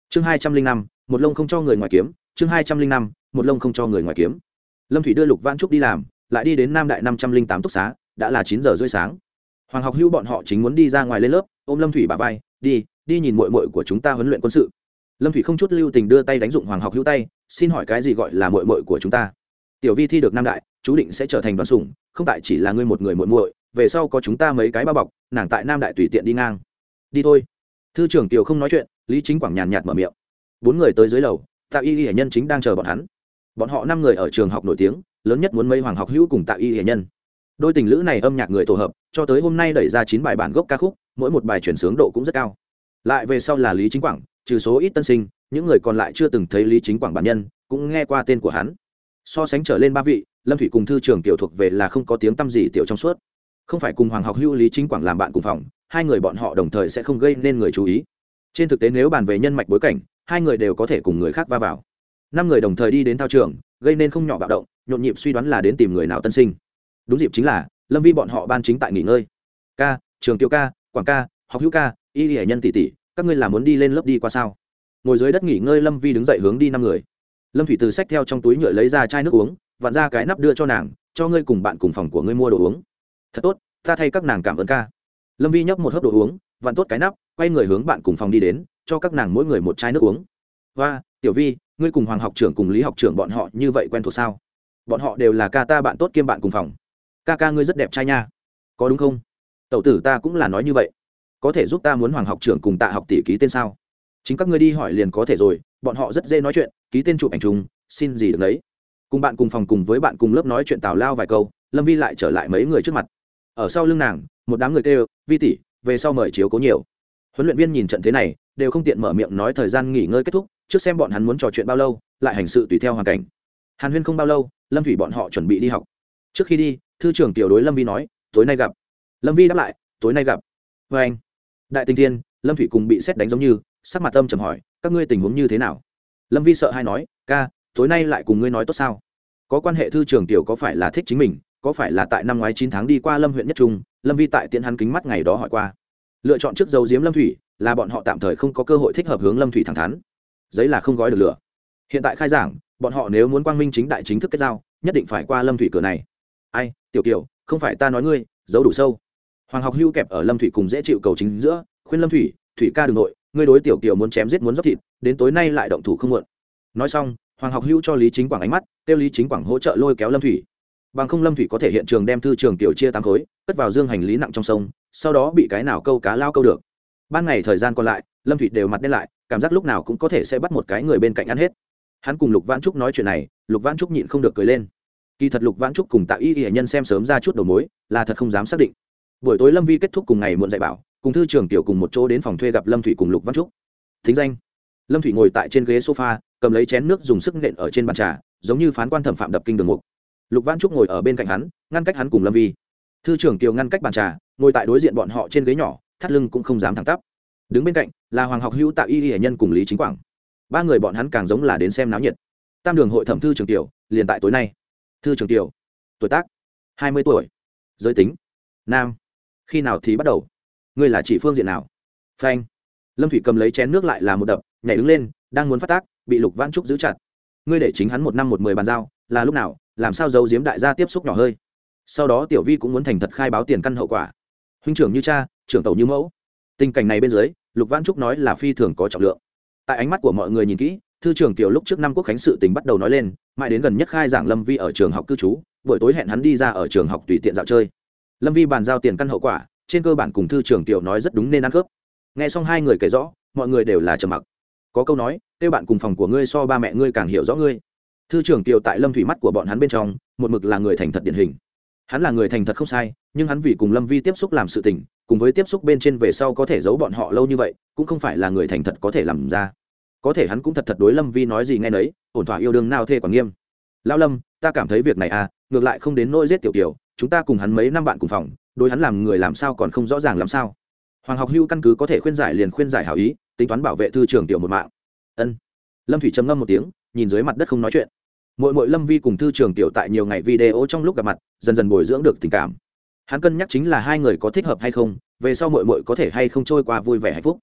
chương 205, một lông không cho người ngoài kiếm. chương 205, một lông không cho người ngoài kiếm. Lâm Thủy đưa Lục Vãn Trúc đi làm, lại đi đến Nam Đại 508 túc xá, đã là 9 giờ rưỡi sáng. Hoàng Học Hữu bọn họ chính muốn đi ra ngoài lên lớp, ôm Lâm Thủy bả vai, đi nhìn muội muội của chúng ta huấn luyện quân sự. Lâm Thủy không chút lưu tình đưa tay đánh dụng Hoàng Học Hữu tay, xin hỏi cái gì gọi là muội muội của chúng ta? Tiểu Vi thi được Nam Đại, chú định sẽ trở thành đoàn sủng, không tại chỉ là ngươi một người muội muội, về sau có chúng ta mấy cái bao bọc, nàng tại Nam Đại tùy tiện đi ngang. Đi thôi. Thư trưởng Kiều không nói chuyện, Lý Chính Quảng nhàn nhạt mở miệng. Bốn người tới dưới lầu, Tạ Y Hiển Nhân chính đang chờ bọn hắn. Bọn họ 5 người ở trường học nổi tiếng, lớn nhất muốn mấy Hoàng Học Hữu cùng Tạ Y Hiển Nhân. Đôi tình lữ này âm nhạc người tổ hợp, cho tới hôm nay đẩy ra 9 bài bản gốc ca khúc, mỗi một bài chuyển sướng độ cũng rất cao. Lại về sau là Lý Chính Quảng, trừ số ít tân sinh, những người còn lại chưa từng thấy Lý Chính Quảng bản nhân, cũng nghe qua tên của hắn. So sánh trở lên 3 vị, Lâm Thủy cùng Thư trưởng Kiều thuộc về là không có tiếng tăm gì tiểu trong suốt. Không phải cùng Hoàng Học Hữu Lý Chính Quảng làm bạn cùng phòng, hai người bọn họ đồng thời sẽ không gây nên người chú ý. Trên thực tế nếu bàn về nhân mạch bối cảnh, hai người đều có thể cùng người khác va vào. 5 người đồng thời đi đến thao trường, gây nên không nhỏ bạo động, nhộn nhịp suy đoán là đến tìm người nào tân sinh. Đúng dịp chính là Lâm Vi bọn họ ban chính tại nghỉ ngơi. Ca, Trường Kiều ca, Quảng ca, Học Hữu ca, Y Hiển Nhân tỷ tỷ, các ngươi là muốn đi lên lớp đi qua sao? Ngồi dưới đất nghỉ ngơi, Lâm Vi đứng dậy hướng đi 5 người. Lâm Thủy từ xách theo trong túi nhựa lấy ra chai nước uống, vặn ra cái nắp đưa cho nàng, cho ngươi cùng bạn cùng phòng của ngươi mua đồ uống. Thật tốt, ta thay các nàng cảm ơn ca. Lâm Vi nhấp một hớp đồ uống, vặn tốt cái nắp, quay người hướng bạn cùng phòng đi đến, cho các nàng mỗi người một chai nước uống. Hoa, Tiểu Vi, ngươi cùng Hoàng học trưởng cùng Lý học trưởng bọn họ như vậy quen thuộc sao? Bọn họ đều là ca ta bạn tốt kiêm bạn cùng phòng. Ca ca ngươi rất đẹp trai nha, có đúng không? Tẩu tử ta cũng là nói như vậy. Có thể giúp ta muốn Hoàng học trưởng cùng Tạ học tỷ ký tên sao? Chính các ngươi đi hỏi liền có thể rồi, bọn họ rất dễ nói chuyện, ký tên chụp ảnh chung, xin gì được đấy. Cùng bạn cùng phòng cùng với bạn cùng lớp nói chuyện tào lao vài câu, Lâm Vi lại trở lại mấy người trước mặt. Ở sau lưng nàng, một đám người kêu, Vi tỷ, về sau mời chiếu cố nhiều. Huấn luyện viên nhìn trận thế này, đều không tiện mở miệng nói thời gian nghỉ ngơi kết thúc, trước xem bọn hắn muốn trò chuyện bao lâu, lại hành sự tùy theo hoàn cảnh. Hàn huyên không bao lâu, Lâm Thủy bọn họ chuẩn bị đi học. Trước khi đi, thư trưởng tiểu đối Lâm Vi nói, tối nay gặp. Lâm Vi đáp lại, tối nay gặp. Và anh, đại tinh thiên, Lâm Thủy cùng bị sét đánh giống như, sắc mặt âm trầm hỏi, các ngươi tình huống như thế nào? Lâm Vi sợ hai nói, ca, tối nay lại cùng ngươi nói tốt sao? Có quan hệ thư trưởng tiểu có phải là thích chính mình, có phải là tại năm ngoái 9 tháng đi qua Lâm huyện nhất trung, Lâm Vi tại tiễn hắn kính mắt ngày đó hỏi qua. Lựa chọn trước dấu diếm Lâm Thủy, là bọn họ tạm thời không có cơ hội thích hợp hướng Lâm Thủy thẳng thắn. Giấy là không gói được lửa. Hiện tại khai giảng, bọn họ nếu muốn quang minh chính đại chính thức kết giao, nhất định phải qua Lâm Thủy cửa này. Ai, Tiểu Kiều, không phải ta nói ngươi, giấu đủ sâu. Hoàng học hưu kẹp ở Lâm Thủy cùng dễ chịu cầu chính giữa, khuyên Lâm Thủy, Thủy ca đừng nội, ngươi đối Tiểu Kiều muốn chém giết muốn dốc thịt, đến tối nay lại động thủ không muộn. Nói xong, Hoàng học hưu cho Lý Chính Quảng ánh mắt, kêu Lý Chính Quảng hỗ trợ lôi kéo Lâm Thủy. Bằng không Lâm Thủy có thể hiện trường đem thư trường Tiểu chia 8 khối, cất vào dương hành lý nặng trong sông, sau đó bị cái nào câu cá lao câu được. Ban ngày thời gian còn lại, Lâm Thủy đều mặt đen lại, cảm giác lúc nào cũng có thể sẽ bắt một cái người bên cạnh ăn hết. Hắn cùng Lục Vãn Trúc nói chuyện này, Lục Vãn Trúc nhịn không được cười lên. Kỳ thật Lục Vãn Trúc cùng Tạ Y Y nhân xem sớm ra chút đầu mối, là thật không dám xác định. Buổi tối Lâm Vi kết thúc cùng ngày muộn dạy bảo, cùng thư trưởng Tiểu cùng một chỗ đến phòng thuê gặp Lâm Thủy cùng Lục Vãn Trúc. Thính danh: Lâm Thủy ngồi tại trên ghế sofa, cầm lấy chén nước dùng sức nện ở trên bàn trà, giống như phán quan thẩm phạm đập kinh đường mục. Lục Vãn Trúc ngồi ở bên cạnh hắn, ngăn cách hắn cùng Lâm Vi. Thư trưởng Tiểu ngăn cách bàn trà, ngồi tại đối diện bọn họ trên ghế nhỏ, thắt lưng cũng không dám thẳng tắp. Đứng bên cạnh là Hoàng học hữu Tạ Y Y nhân cùng Lý Chính Quảng. Ba người bọn hắn càng giống là đến xem náo nhiệt. Tam đường hội thẩm thư trưởng Tiểu, liền tại tối nay. Thư trưởng Tiểu, tuổi tác 20 tuổi, giới tính nam, khi nào thì bắt đầu, ngươi là chỉ phương diện nào? Phanh. Lâm Thủy cầm lấy chén nước lại là một đập, nhảy đứng lên, đang muốn phát tác, bị Lục Vãn Trúc giữ chặt. Ngươi để chính hắn 1 năm 1 10 bàn giao, là lúc nào, làm sao giấu giếm đại gia tiếp xúc nhỏ hơi? Sau đó Tiểu Vi cũng muốn thành thật khai báo tiền căn hậu quả. Huynh trưởng như cha, trưởng tẩu như mẫu. Tình cảnh này bên dưới, Lục Vãn Trúc nói là phi thường có trọng lượng. Tại ánh mắt của mọi người nhìn kỹ, thư trưởng Tiểu lúc trước năm quốc khánh sự tình bắt đầu nói lên, mãi đến gần nhất khai giảng Lâm Vi ở trường học cư trú, buổi tối hẹn hắn đi ra ở trường học tùy tiện dạo chơi. Lâm Vi bàn giao tiền căn hậu quả, trên cơ bản cùng thư trưởng Tiểu nói rất đúng nên ăn khớp. Nghe xong hai người kể rõ, mọi người đều là trầm mặc. Có câu nói, kêu bạn cùng phòng của ngươi so ba mẹ ngươi càng hiểu rõ ngươi. Thư trưởng Tiểu tại Lâm Thủy mắt của bọn hắn bên trong, một mực là người thành thật điển hình. Hắn là người thành thật không sai, nhưng hắn vì cùng Lâm Vi tiếp xúc làm sự tình, cùng với tiếp xúc bên trên về sau có thể giấu bọn họ lâu như vậy, cũng không phải là người thành thật có thể làm ra. Có thể hắn cũng thật thật đối Lâm Vi nói gì nghe nấy, ổn thỏa yêu đương nào thê quản nghiêm. Lão Lâm, ta cảm thấy việc này ngược lại không đến nỗi giết Tiểu Kiều, chúng ta cùng hắn mấy năm bạn cùng phòng, đối hắn làm người làm sao còn không rõ ràng làm sao. Hoàng học hưu căn cứ có thể khuyên giải liền khuyên giải hảo ý, tính toán bảo vệ thư trưởng Tiểu một mạng. Ân. Lâm Thủy trầm ngâm một tiếng, nhìn dưới mặt đất không nói chuyện. Mỗi Lâm Vi cùng thư trưởng Tiểu tại nhiều ngày video trong lúc gặp mặt, dần dần bồi dưỡng được tình cảm. Hắn cân nhắc chính là hai người có thích hợp hay không, về sau mỗi có thể hay không trôi qua vui vẻ hạnh phúc.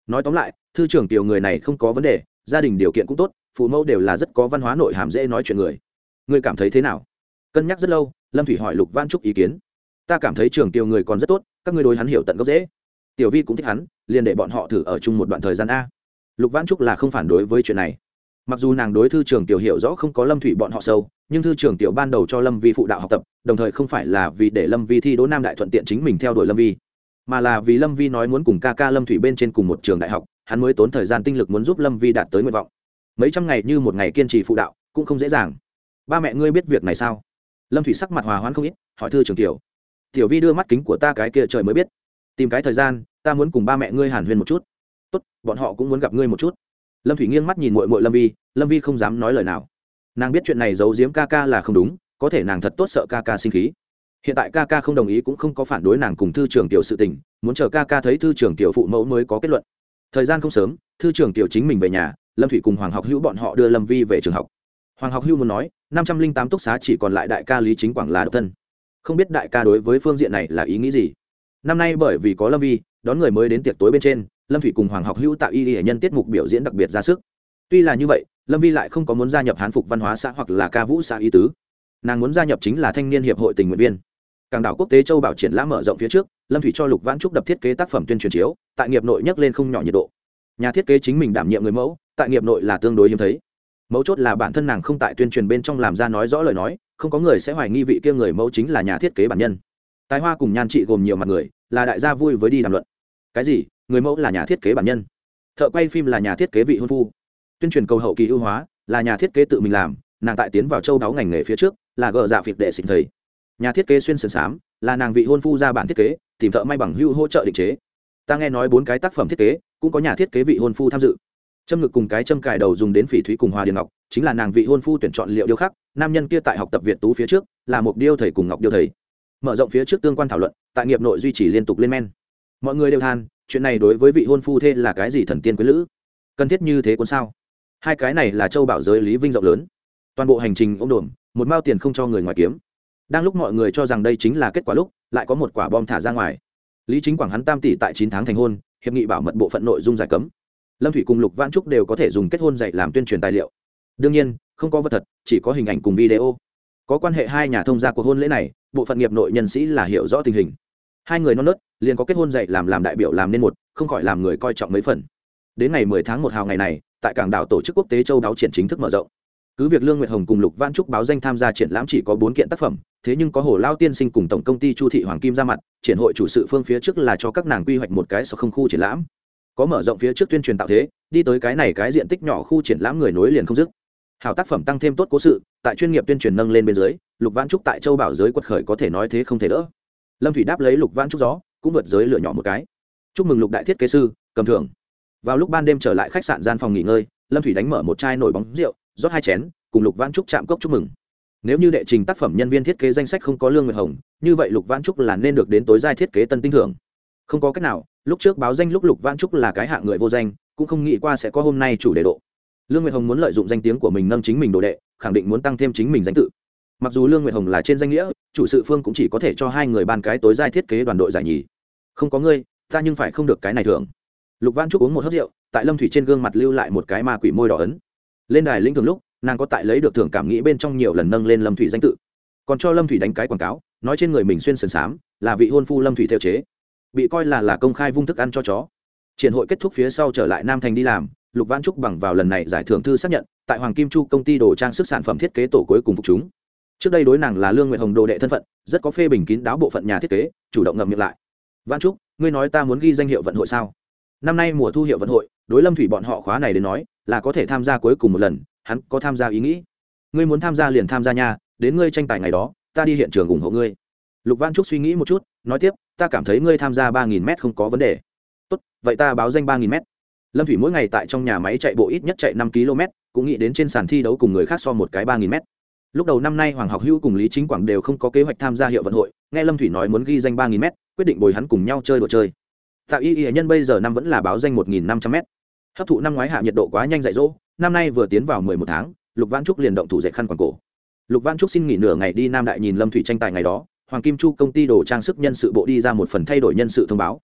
nói tóm lại thư trưởng tiểu người này không có vấn đề, gia đình điều kiện cũng tốt, phụ mẫu đều là rất có văn hóa nội hàm, dễ nói chuyện người. Ngươi cảm thấy thế nào? Cân nhắc rất lâu, Lâm Thủy hỏi Lục Văn Trúc ý kiến. Ta cảm thấy trưởng tiểu người còn rất tốt, các ngươi đối hắn hiểu tận gốc dễ. Tiểu Vi cũng thích hắn, liền để bọn họ thử ở chung một đoạn thời gian a. Lục Văn Trúc là không phản đối với chuyện này. Mặc dù nàng đối thư trưởng tiểu hiểu rõ không có Lâm Thủy bọn họ sâu, nhưng thư trưởng tiểu ban đầu cho Lâm Vi phụ đạo học tập, đồng thời không phải là vì để Lâm Vi thi đỗ Nam đại thuận tiện chính mình theo đuổi Lâm Vi, mà là vì Lâm Vi nói muốn cùng ca ca Lâm Thủy bên trên cùng một trường đại học, hắn mới tốn thời gian tinh lực muốn giúp Lâm Vi đạt tới nguyện vọng. Mấy trăm ngày như một ngày kiên trì phụ đạo cũng không dễ dàng. Ba mẹ ngươi biết việc này sao? Lâm Thủy sắc mặt hòa hoãn không ít, hỏi thư trưởng tiểu. Tiểu Vi đưa mắt kính của ta cái kia trời mới biết. Tìm cái thời gian, ta muốn cùng ba mẹ ngươi hàn huyên một chút. Tốt, bọn họ cũng muốn gặp ngươi một chút. Lâm Thủy nghiêng mắt nhìn muội muội Lâm Vi không dám nói lời nào. Nàng biết chuyện này giấu giếm ca ca là không đúng, có thể nàng thật tốt sợ ca ca sinh khí. Hiện tại ca ca không đồng ý cũng không có phản đối nàng cùng thư trưởng tiểu sự tình, muốn chờ ca ca thấy thư trưởng tiểu phụ mẫu mới có kết luận. Thời gian không sớm, thư trưởng tiểu chính mình về nhà, Lâm Thủy cùng Hoàng Học Hữu bọn họ đưa Lâm Vi về trường học. Hoàng Học Hữu muốn nói, 508 túc xá chỉ còn lại đại ca Lý Chính Quảng là độc thân. Không biết đại ca đối với phương diện này là ý nghĩ gì. Năm nay bởi vì có Lâm Vi, đón người mới đến tiệc tối bên trên, Lâm Thủy cùng Hoàng Học Hữu tạo y hệ nhân tiết mục biểu diễn đặc biệt ra sức. Tuy là như vậy, Lâm Vi lại không có muốn gia nhập Hán phục văn hóa xã hoặc là ca vũ xã ý tứ. Nàng muốn gia nhập chính là thanh niên hiệp hội tình nguyện viên. Cảng đảo quốc tế châu Bảo triển lãm mở rộng phía trước, Lâm Thủy cho Lục Vãn Trúc đập thiết kế tác phẩm tuyên truyền chiếu, tại nghiệp nội nhấc lên không nhỏ nhiệt độ. Nhà thiết kế chính mình đảm nhiệm người mẫu, tại nghiệp nội là tương đối hiếm thấy. Mấu chốt là bản thân nàng không tại tuyên truyền bên trong làm ra nói rõ lời nói, không có người sẽ hoài nghi vị kia người mẫu chính là nhà thiết kế bản nhân. Tài hoa cùng nhan trị gồm nhiều mặt người, là đại gia vui với đi đàm luận. Cái gì? Người mẫu là nhà thiết kế bản nhân? Thợ quay phim là nhà thiết kế vị hôn phu? Tuyên truyền cầu hậu kỳ ưu hóa là nhà thiết kế tự mình làm, nàng tại tiến vào châu đáo ngành nghề phía trước là gờ dạ phịt đệ xịn thầy. Nhà thiết kế xuyên sườn xám là nàng vị hôn phu ra bản thiết kế, tìm thợ may bằng hưu hỗ trợ định chế. Ta nghe nói 4 cái tác phẩm thiết kế cũng có nhà thiết kế vị hôn phu tham dự. Châm ngực cùng cái châm cài đầu dùng đến phỉ thúy cùng hoa điền ngọc, chính là nàng vị hôn phu tuyển chọn liệu điêu khắc. Nam nhân kia tại học tập Việt Tú phía trước là một điêu thầy cùng ngọc điêu thầy. Mở rộng phía trước tương quan thảo luận, tại nghiệp nội duy trì liên tục lên men. Mọi người đều than, chuyện này đối với vị hôn phu thê là cái gì thần tiên quyến lữ? Cần thiết như thế cuốn sao? Hai cái này là châu bảo giới lý vinh rộng lớn. Toàn bộ hành trình ôm đồm, một mao tiền không cho người ngoài kiếm. Đang lúc mọi người cho rằng đây chính là kết quả lúc, lại có một quả bom thả ra ngoài. Lý Chính Quảng hắn tam tỷ tại 9 tháng thành hôn, hiệp nghị bảo mật bộ phận nội dung giải cấm. Lâm Thủy cùng Lục Vãn Trúc đều có thể dùng kết hôn dạy làm tuyên truyền tài liệu. Đương nhiên, không có vật thật, chỉ có hình ảnh cùng video. Có quan hệ hai nhà thông gia cuộc hôn lễ này, bộ phận nghiệp nội nhân sĩ là hiểu rõ tình hình. Hai người non nớt, liền có kết hôn dạy làm đại biểu làm nên một, không khỏi làm người coi trọng mấy phần. Đến ngày 10 tháng 1 hào ngày này, tại cảng đảo tổ chức quốc tế châu đáo triển chính thức mở rộng. Cứ việc Lương Nguyệt Hồng cùng Lục Vãn Trúc báo danh tham gia triển lãm chỉ có 4 kiện tác phẩm, thế nhưng có Hồ Lao tiên sinh cùng tổng công ty Chu Thị Hoàng Kim ra mặt, triển hội chủ sự phương phía trước là cho các nàng quy hoạch một cái không khu triển lãm. Có mở rộng phía trước tuyên truyền tạo thế, đi tới cái này cái diện tích nhỏ khu triển lãm người nối liền không dứt. Hảo tác phẩm tăng thêm tốt cố sự, tại chuyên nghiệp tuyên truyền nâng lên bên dưới, Lục Vãn Trúc tại châu bảo giới quật khởi có thể nói thế không thể đỡ. Lâm Thủy đáp lấy Lục Vãn Trúc gió, cũng vượt giới lửa nhỏ một cái. Chúc mừng Lục đại thiết kế sư, cầm thưởng. Vào lúc ban đêm trở lại khách sạn gian phòng nghỉ ngơi, Lâm Thủy đánh mở một chai nổi bóng rượu, rót 2 chén, cùng Lục Vãn Trúc chạm cốc chúc mừng. Nếu như đệ trình tác phẩm nhân viên thiết kế danh sách không có Lương Nguyệt Hồng, như vậy Lục Vãn Trúc là nên được đến tối giai thiết kế tân tinh thưởng. Không có cách nào, lúc trước báo danh lúc Lục Vãn Trúc là cái hạng người vô danh, cũng không nghĩ qua sẽ có hôm nay chủ đề độ. Lương Nguyệt Hồng muốn lợi dụng danh tiếng của mình nâng chính mình đồ đệ, khẳng định muốn tăng thêm chính mình danh tự. Mặc dù Lương Nguyệt Hồng là trên danh nghĩa, chủ sự phương cũng chỉ có thể cho 2 người ban cái tối giai thiết kế đoàn đội giải nhì. Không có ngươi, ta nhưng phải không được cái này thưởng. Lục Vãn Trúc uống một hớp rượu, tại Lâm Thủy trên gương mặt lưu lại một cái ma quỷ môi đỏ ấn. Lên đài lĩnh thưởng lúc, nàng có tại lấy được thưởng cảm nghĩ bên trong nhiều lần nâng lên Lâm Thủy danh tự, còn cho Lâm Thủy đánh cái quảng cáo, nói trên người mình xuyên sườn xám là vị hôn phu Lâm Thủy theo chế, bị coi là công khai vung thức ăn cho chó. Triển hội kết thúc phía sau trở lại Nam Thành đi làm, Lục Vãn Trúc bằng vào lần này giải thưởng thư xác nhận, tại Hoàng Kim Chu công ty đồ trang sức sản phẩm thiết kế tổ cuối cùng phục chúng. Trước đây đối nàng là Lương Nguyệt Hồng đồ đệ thân phận, rất có phê bình kín đáo bộ phận nhà thiết kế, chủ động ngậm miệng lại. Vãn Trúc, ngươi nói ta muốn ghi danh hiệu vận hội sao? Năm nay mùa thu hiệu vận hội, đối Lâm Thủy bọn họ khóa này đến nói, là có thể tham gia cuối cùng một lần, hắn có tham gia ý nghĩ. Ngươi muốn tham gia liền tham gia nha, đến ngươi tranh tài ngày đó, ta đi hiện trường ủng hộ ngươi. Lục Vãn Trúc suy nghĩ một chút, nói tiếp, ta cảm thấy ngươi tham gia 3000m không có vấn đề. Tốt, vậy ta báo danh 3000m. Lâm Thủy mỗi ngày tại trong nhà máy chạy bộ ít nhất chạy 5 km, cũng nghĩ đến trên sàn thi đấu cùng người khác so một cái 3000m. Lúc đầu năm nay Hoàng Học Hữu cùng Lý Chính Quảng đều không có kế hoạch tham gia hiệu vận hội, nghe Lâm Thủy nói muốn ghi danh 3000m, quyết định bồi hắn cùng nhau chơi đồ chơi. Tạo y nhân bây giờ năm vẫn là báo danh 1500m. Hấp thụ năm ngoái hạ nhiệt độ quá nhanh dạy dỗ, năm nay vừa tiến vào 11 tháng, Lục Vãn Trúc liền động thủ dệt khăn quàng cổ. Lục Vãn Trúc xin nghỉ nửa ngày đi Nam Đại nhìn Lâm Thủy tranh tài ngày đó, Hoàng Kim Chu công ty đồ trang sức nhân sự bộ đi ra một phần thay đổi nhân sự thông báo.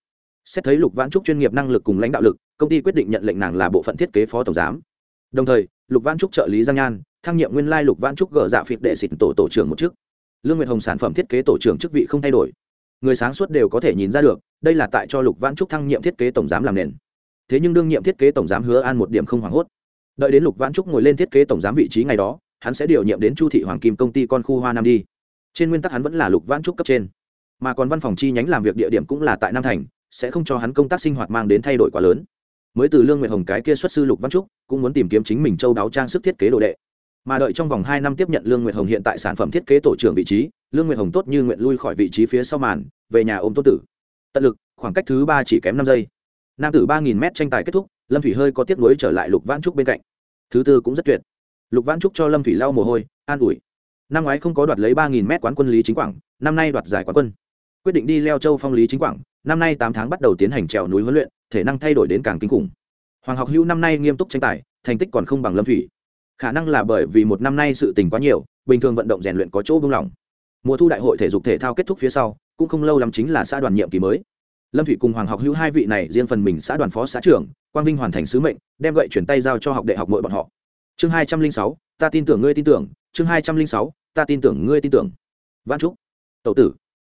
Xét thấy Lục Vãn Trúc chuyên nghiệp năng lực cùng lãnh đạo lực, công ty quyết định nhận lệnh nàng là bộ phận thiết kế phó tổng giám. Đồng thời, Lục Vãn Trúc trợ lý Giang Nhan thăng nhiệm nguyên lai Lục Vãn Trúc gỡ dạ phịt đệ xịt tổ trưởng một chức. Lương Nguyệt Hồng sản phẩm thiết kế tổ trưởng chức vị không thay đổi. Người sáng suốt đều có thể nhìn ra được, đây là tại cho Lục Vãn Trúc thăng nhiệm thiết kế tổng giám làm nền. Thế nhưng đương nhiệm thiết kế tổng giám Hứa An một điểm không hoảng hốt. Đợi đến Lục Vãn Trúc ngồi lên thiết kế tổng giám vị trí ngày đó, hắn sẽ điều nhiệm đến Chu thị Hoàng Kim công ty con khu Hoa Nam đi. Trên nguyên tắc hắn vẫn là Lục Vãn Trúc cấp trên, mà còn văn phòng chi nhánh làm việc địa điểm cũng là tại Nam Thành, sẽ không cho hắn công tác sinh hoạt mang đến thay đổi quá lớn. Mới từ Lương Nguyệt Hồng cái kia xuất sư Lục Vãn Trúc cũng muốn tìm kiếm chính mình châu đáo trang sức thiết kế đồ đệ, mà đợi trong vòng 2 năm tiếp nhận Lương Nguyệt Hồng hiện tại sản phẩm thiết kế tổ trưởng vị trí, Lương Nguyệt Hồng tốt như nguyện lui khỏi vị trí phía sau màn, về nhà ôm Tôn Tử. Tận lực, khoảng cách thứ 3 chỉ kém 5 giây. Nam tử 3000m tranh tài kết thúc, Lâm Thủy hơi có tiếc nuối trở lại Lục Vãn Trúc bên cạnh. Thứ 4 cũng rất tuyệt. Lục Vãn Trúc cho Lâm Thủy lau mồ hôi, an ủi. Năm ngoái không có đoạt lấy 3000m quán quân Lý Chính Quảng, năm nay đoạt giải quán quân. Quyết định đi leo châu phong Lý Chính Quảng, năm nay 8 tháng bắt đầu tiến hành trèo núi huấn luyện, thể năng thay đổi đến càng kinh khủng. Hoàng Học Hữu năm nay nghiêm túc tranh tài, thành tích còn không bằng Lâm Thủy. Khả năng là bởi vì một năm nay sự tình quá nhiều, bình thường vận động rèn luyện có chỗ buông lỏng. Mùa thu đại hội thể dục thể thao kết thúc phía sau, cũng không lâu lắm chính là xã đoàn nhiệm kỳ mới. Lâm Thủy cùng Hoàng Học Hữu hai vị này riêng phần mình xã đoàn phó xã trưởng, quang vinh hoàn thành sứ mệnh, đem gậy chuyển tay giao cho học đệ học muội bọn họ. Chương 206, ta tin tưởng ngươi tin tưởng, chương 206, ta tin tưởng ngươi tin tưởng. Vãn Trúc, tẩu tử,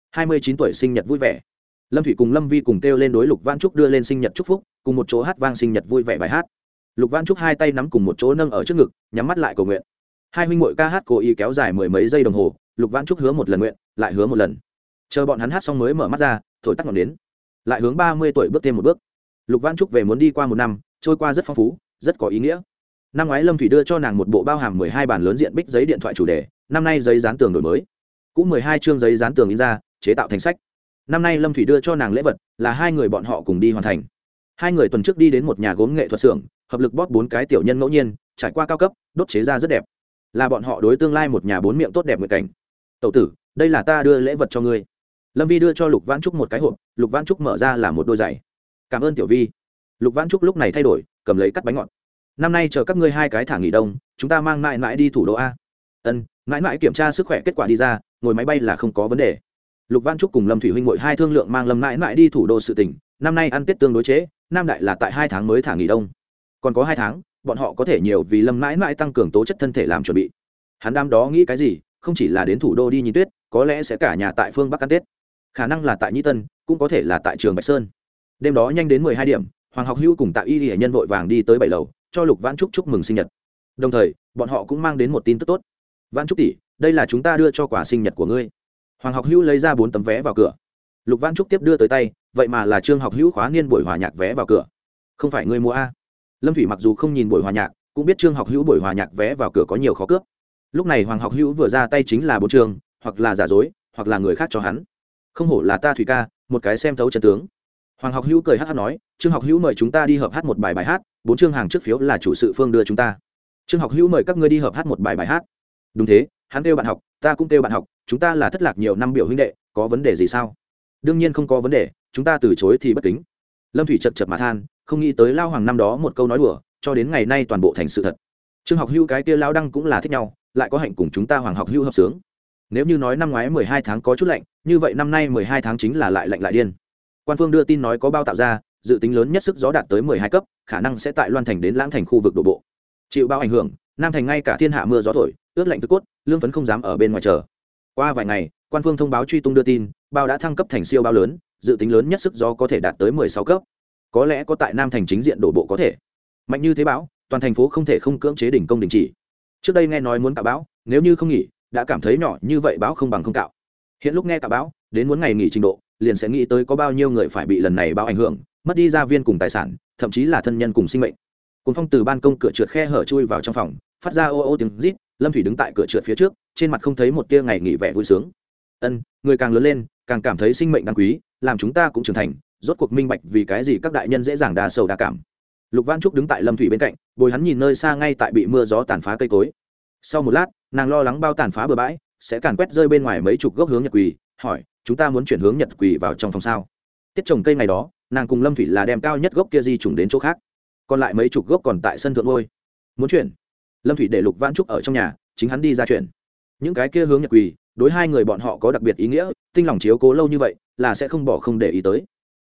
29 tuổi sinh nhật vui vẻ. Lâm Thủy cùng Lâm Vi cùng kêu lên đối Lục Vãn Trúc đưa lên sinh nhật chúc phúc, cùng một chỗ hát vang sinh nhật vui vẻ bài hát. Lục Vãn Trúc hai tay nắm cùng một chỗ nâng ở trước ngực, nhắm mắt lại cầu nguyện. Hai huynh muội ca hát cố ý kéo dài 10 mấy giây đồng hồ, Lục Vãn Trúc hứa một lần nguyện, lại hứa một lần. Chờ bọn hắn hát xong mới mở mắt ra, thổi tắt ngọn đến. Lại hướng 30 tuổi bước thêm một bước. Lục Vãn Trúc về muốn đi qua một năm, trôi qua rất phong phú, rất có ý nghĩa. Năm ngoái Lâm Thủy đưa cho nàng một bộ bao hàm 12 bản lớn diện bích giấy điện thoại chủ đề, năm nay giấy dán tường đổi mới, cũng 12 chương giấy dán tường in ra, chế tạo thành sách. Năm nay Lâm Thủy đưa cho nàng lễ vật là hai người bọn họ cùng đi hoàn thành. Hai người tuần trước đi đến một nhà gốm nghệ thuật xưởng, hợp lực bóp 4 cái tiểu nhân ngẫu nhiên, trải qua cao cấp, đốt chế ra rất đẹp. Là bọn họ đối tương lai một nhà 4 miệng tốt đẹp nguyện cảnh. Tẩu tử, đây là ta đưa lễ vật cho ngươi. Lâm Vi đưa cho Lục Vãn Trúc một cái hộp, Lục Vãn Trúc mở ra là một đôi giày. Cảm ơn tiểu Vi. Lục Vãn Trúc lúc này thay đổi, cầm lấy cắt bánh ngọt. Năm nay chờ các ngươi hai cái thả nghỉ đông, chúng ta mang mãi mãi đi thủ đô a. Ân, mãi mãi kiểm tra sức khỏe kết quả đi ra, ngồi máy bay là không có vấn đề. Lục Vãn Trúc cùng Lâm Thủy huynh muội hai thương lượng mang Lâm mãi mãi đi thủ đô sự tình, năm nay ăn Tết tương đối chế, Nam Đại là tại 2 tháng mới thả nghỉ đông. Còn có 2 tháng, bọn họ có thể nhiều vì Lâm mãi mãi tăng cường tố chất thân thể làm chuẩn bị. Hắn đám đó nghĩ cái gì, không chỉ là đến thủ đô đi nhìn tuyết, có lẽ sẽ cả nhà tại phương Bắc ăn Tết. Khả năng là tại Nhĩ Tân, cũng có thể là tại trường Bạch Sơn. Đêm đó nhanh đến 12 điểm, Hoàng Học Hữu cùng Tạ Y Lệ nhân vội vàng đi tới 7 lầu, cho Lục Vãn Trúc chúc mừng sinh nhật. Đồng thời, bọn họ cũng mang đến một tin tức tốt. Vãn Trúc tỷ, đây là chúng ta đưa cho quà sinh nhật của ngươi. Hoàng Học Hữu lấy ra 4 tấm vé vào cửa. Lục Vãn Trúc tiếp đưa tới tay, vậy mà là Trương Học Hữu khóa niên buổi hòa nhạc vé vào cửa. Không phải ngươi mua a? Lâm Thủy mặc dù không nhìn buổi hòa nhạc, cũng biết Trương Học Hữu buổi hòa nhạc vé vào cửa có nhiều khó cướp. Lúc này Hoàng Học Hữu vừa ra tay chính là 4 trường, hoặc là giả dối, hoặc là người khác cho hắn. Không hổ là ta Thủy ca, một cái xem thấu chân tướng. Hoàng Học Hữu cười hắc hắc nói, Trương Học Hữu mời chúng ta đi hợp hát một bài bài hát, 4 chương hàng trước phiếu là chủ sự Phương đưa chúng ta. Trương Học Hữu mời các ngươi đi hợp hát một bài bài hát. Đúng thế, hắn kêu bạn học, ta cũng kêu bạn học, chúng ta là thất lạc nhiều năm biểu huynh đệ, có vấn đề gì sao? Đương nhiên không có vấn đề, chúng ta từ chối thì bất kính. Lâm Thủy chật chật mà than, không nghĩ tới Lao Hoàng năm đó một câu nói đùa, cho đến ngày nay toàn bộ thành sự thật. Trương Học Hữu cái kia Lao Đăng cũng là thích nhau, lại có hạnh cùng chúng ta Hoàng Học Hữu hợp sướng. Nếu như nói năm ngoái 12 tháng có chút lạnh, như vậy năm nay 12 tháng chính là lại lạnh lại điên. Quan phương đưa tin nói có bao tạo ra, dự tính lớn nhất sức gió đạt tới 12 cấp, khả năng sẽ tại Loan Thành đến Lãng Thành khu vực đổ bộ. Chịu bao ảnh hưởng, Nam Thành ngay cả thiên hạ mưa gió thổi, ướt lạnh tức cốt, lương phấn không dám ở bên ngoài chờ. Qua vài ngày, quan phương thông báo truy tung đưa tin, bao đã thăng cấp thành siêu bao lớn, dự tính lớn nhất sức gió có thể đạt tới 16 cấp. Có lẽ có tại Nam Thành chính diện đổ bộ có thể. Mạnh như thế bão, toàn thành phố không thể không cưỡng chế đình công đình chỉ. Trước đây nghe nói muốn cạo bão, nếu như không nghỉ, đã cảm thấy nhỏ như vậy bão không bằng không cạo. Hiện lúc nghe cạo bão, đến muốn ngày nghỉ trình độ, liền sẽ nghĩ tới có bao nhiêu người phải bị lần này bão ảnh hưởng, mất đi gia viên cùng tài sản, thậm chí là thân nhân cùng sinh mệnh. Cuồng phong từ ban công cửa trượt khe hở chui vào trong phòng, phát ra ô ô tiếng rít. Lâm Thủy đứng tại cửa trượt phía trước, trên mặt không thấy một tia ngày nghỉ vẻ vui sướng. Người càng lớn lên, càng cảm thấy sinh mệnh đáng quý, làm chúng ta cũng trưởng thành, rốt cuộc minh bạch vì cái gì các đại nhân dễ dàng đa sầu đa cảm. Lục Vãn Trúc đứng tại Lâm Thủy bên cạnh, bồi hắn nhìn nơi xa ngay tại bị mưa gió tàn phá cây cối. Sau một lát, nàng lo lắng bao tàn phá bừa bãi sẽ càn quét rơi bên ngoài mấy chục gốc hướng nhật quỳ, hỏi, chúng ta muốn chuyển hướng nhật quỳ vào trong phòng sao? Tiết trồng cây ngày đó, nàng cùng Lâm Thủy là đem cao nhất gốc kia di trùng đến chỗ khác, còn lại mấy chục gốc còn tại sân thượng ngôi. Muốn chuyển, Lâm Thủy để Lục Vãn Trúc ở trong nhà, chính hắn đi ra chuyển. Những cái kia hướng nhật quỳ, đối hai người bọn họ có đặc biệt ý nghĩa, tinh lòng chiếu cố lâu như vậy, là sẽ không bỏ không để ý tới.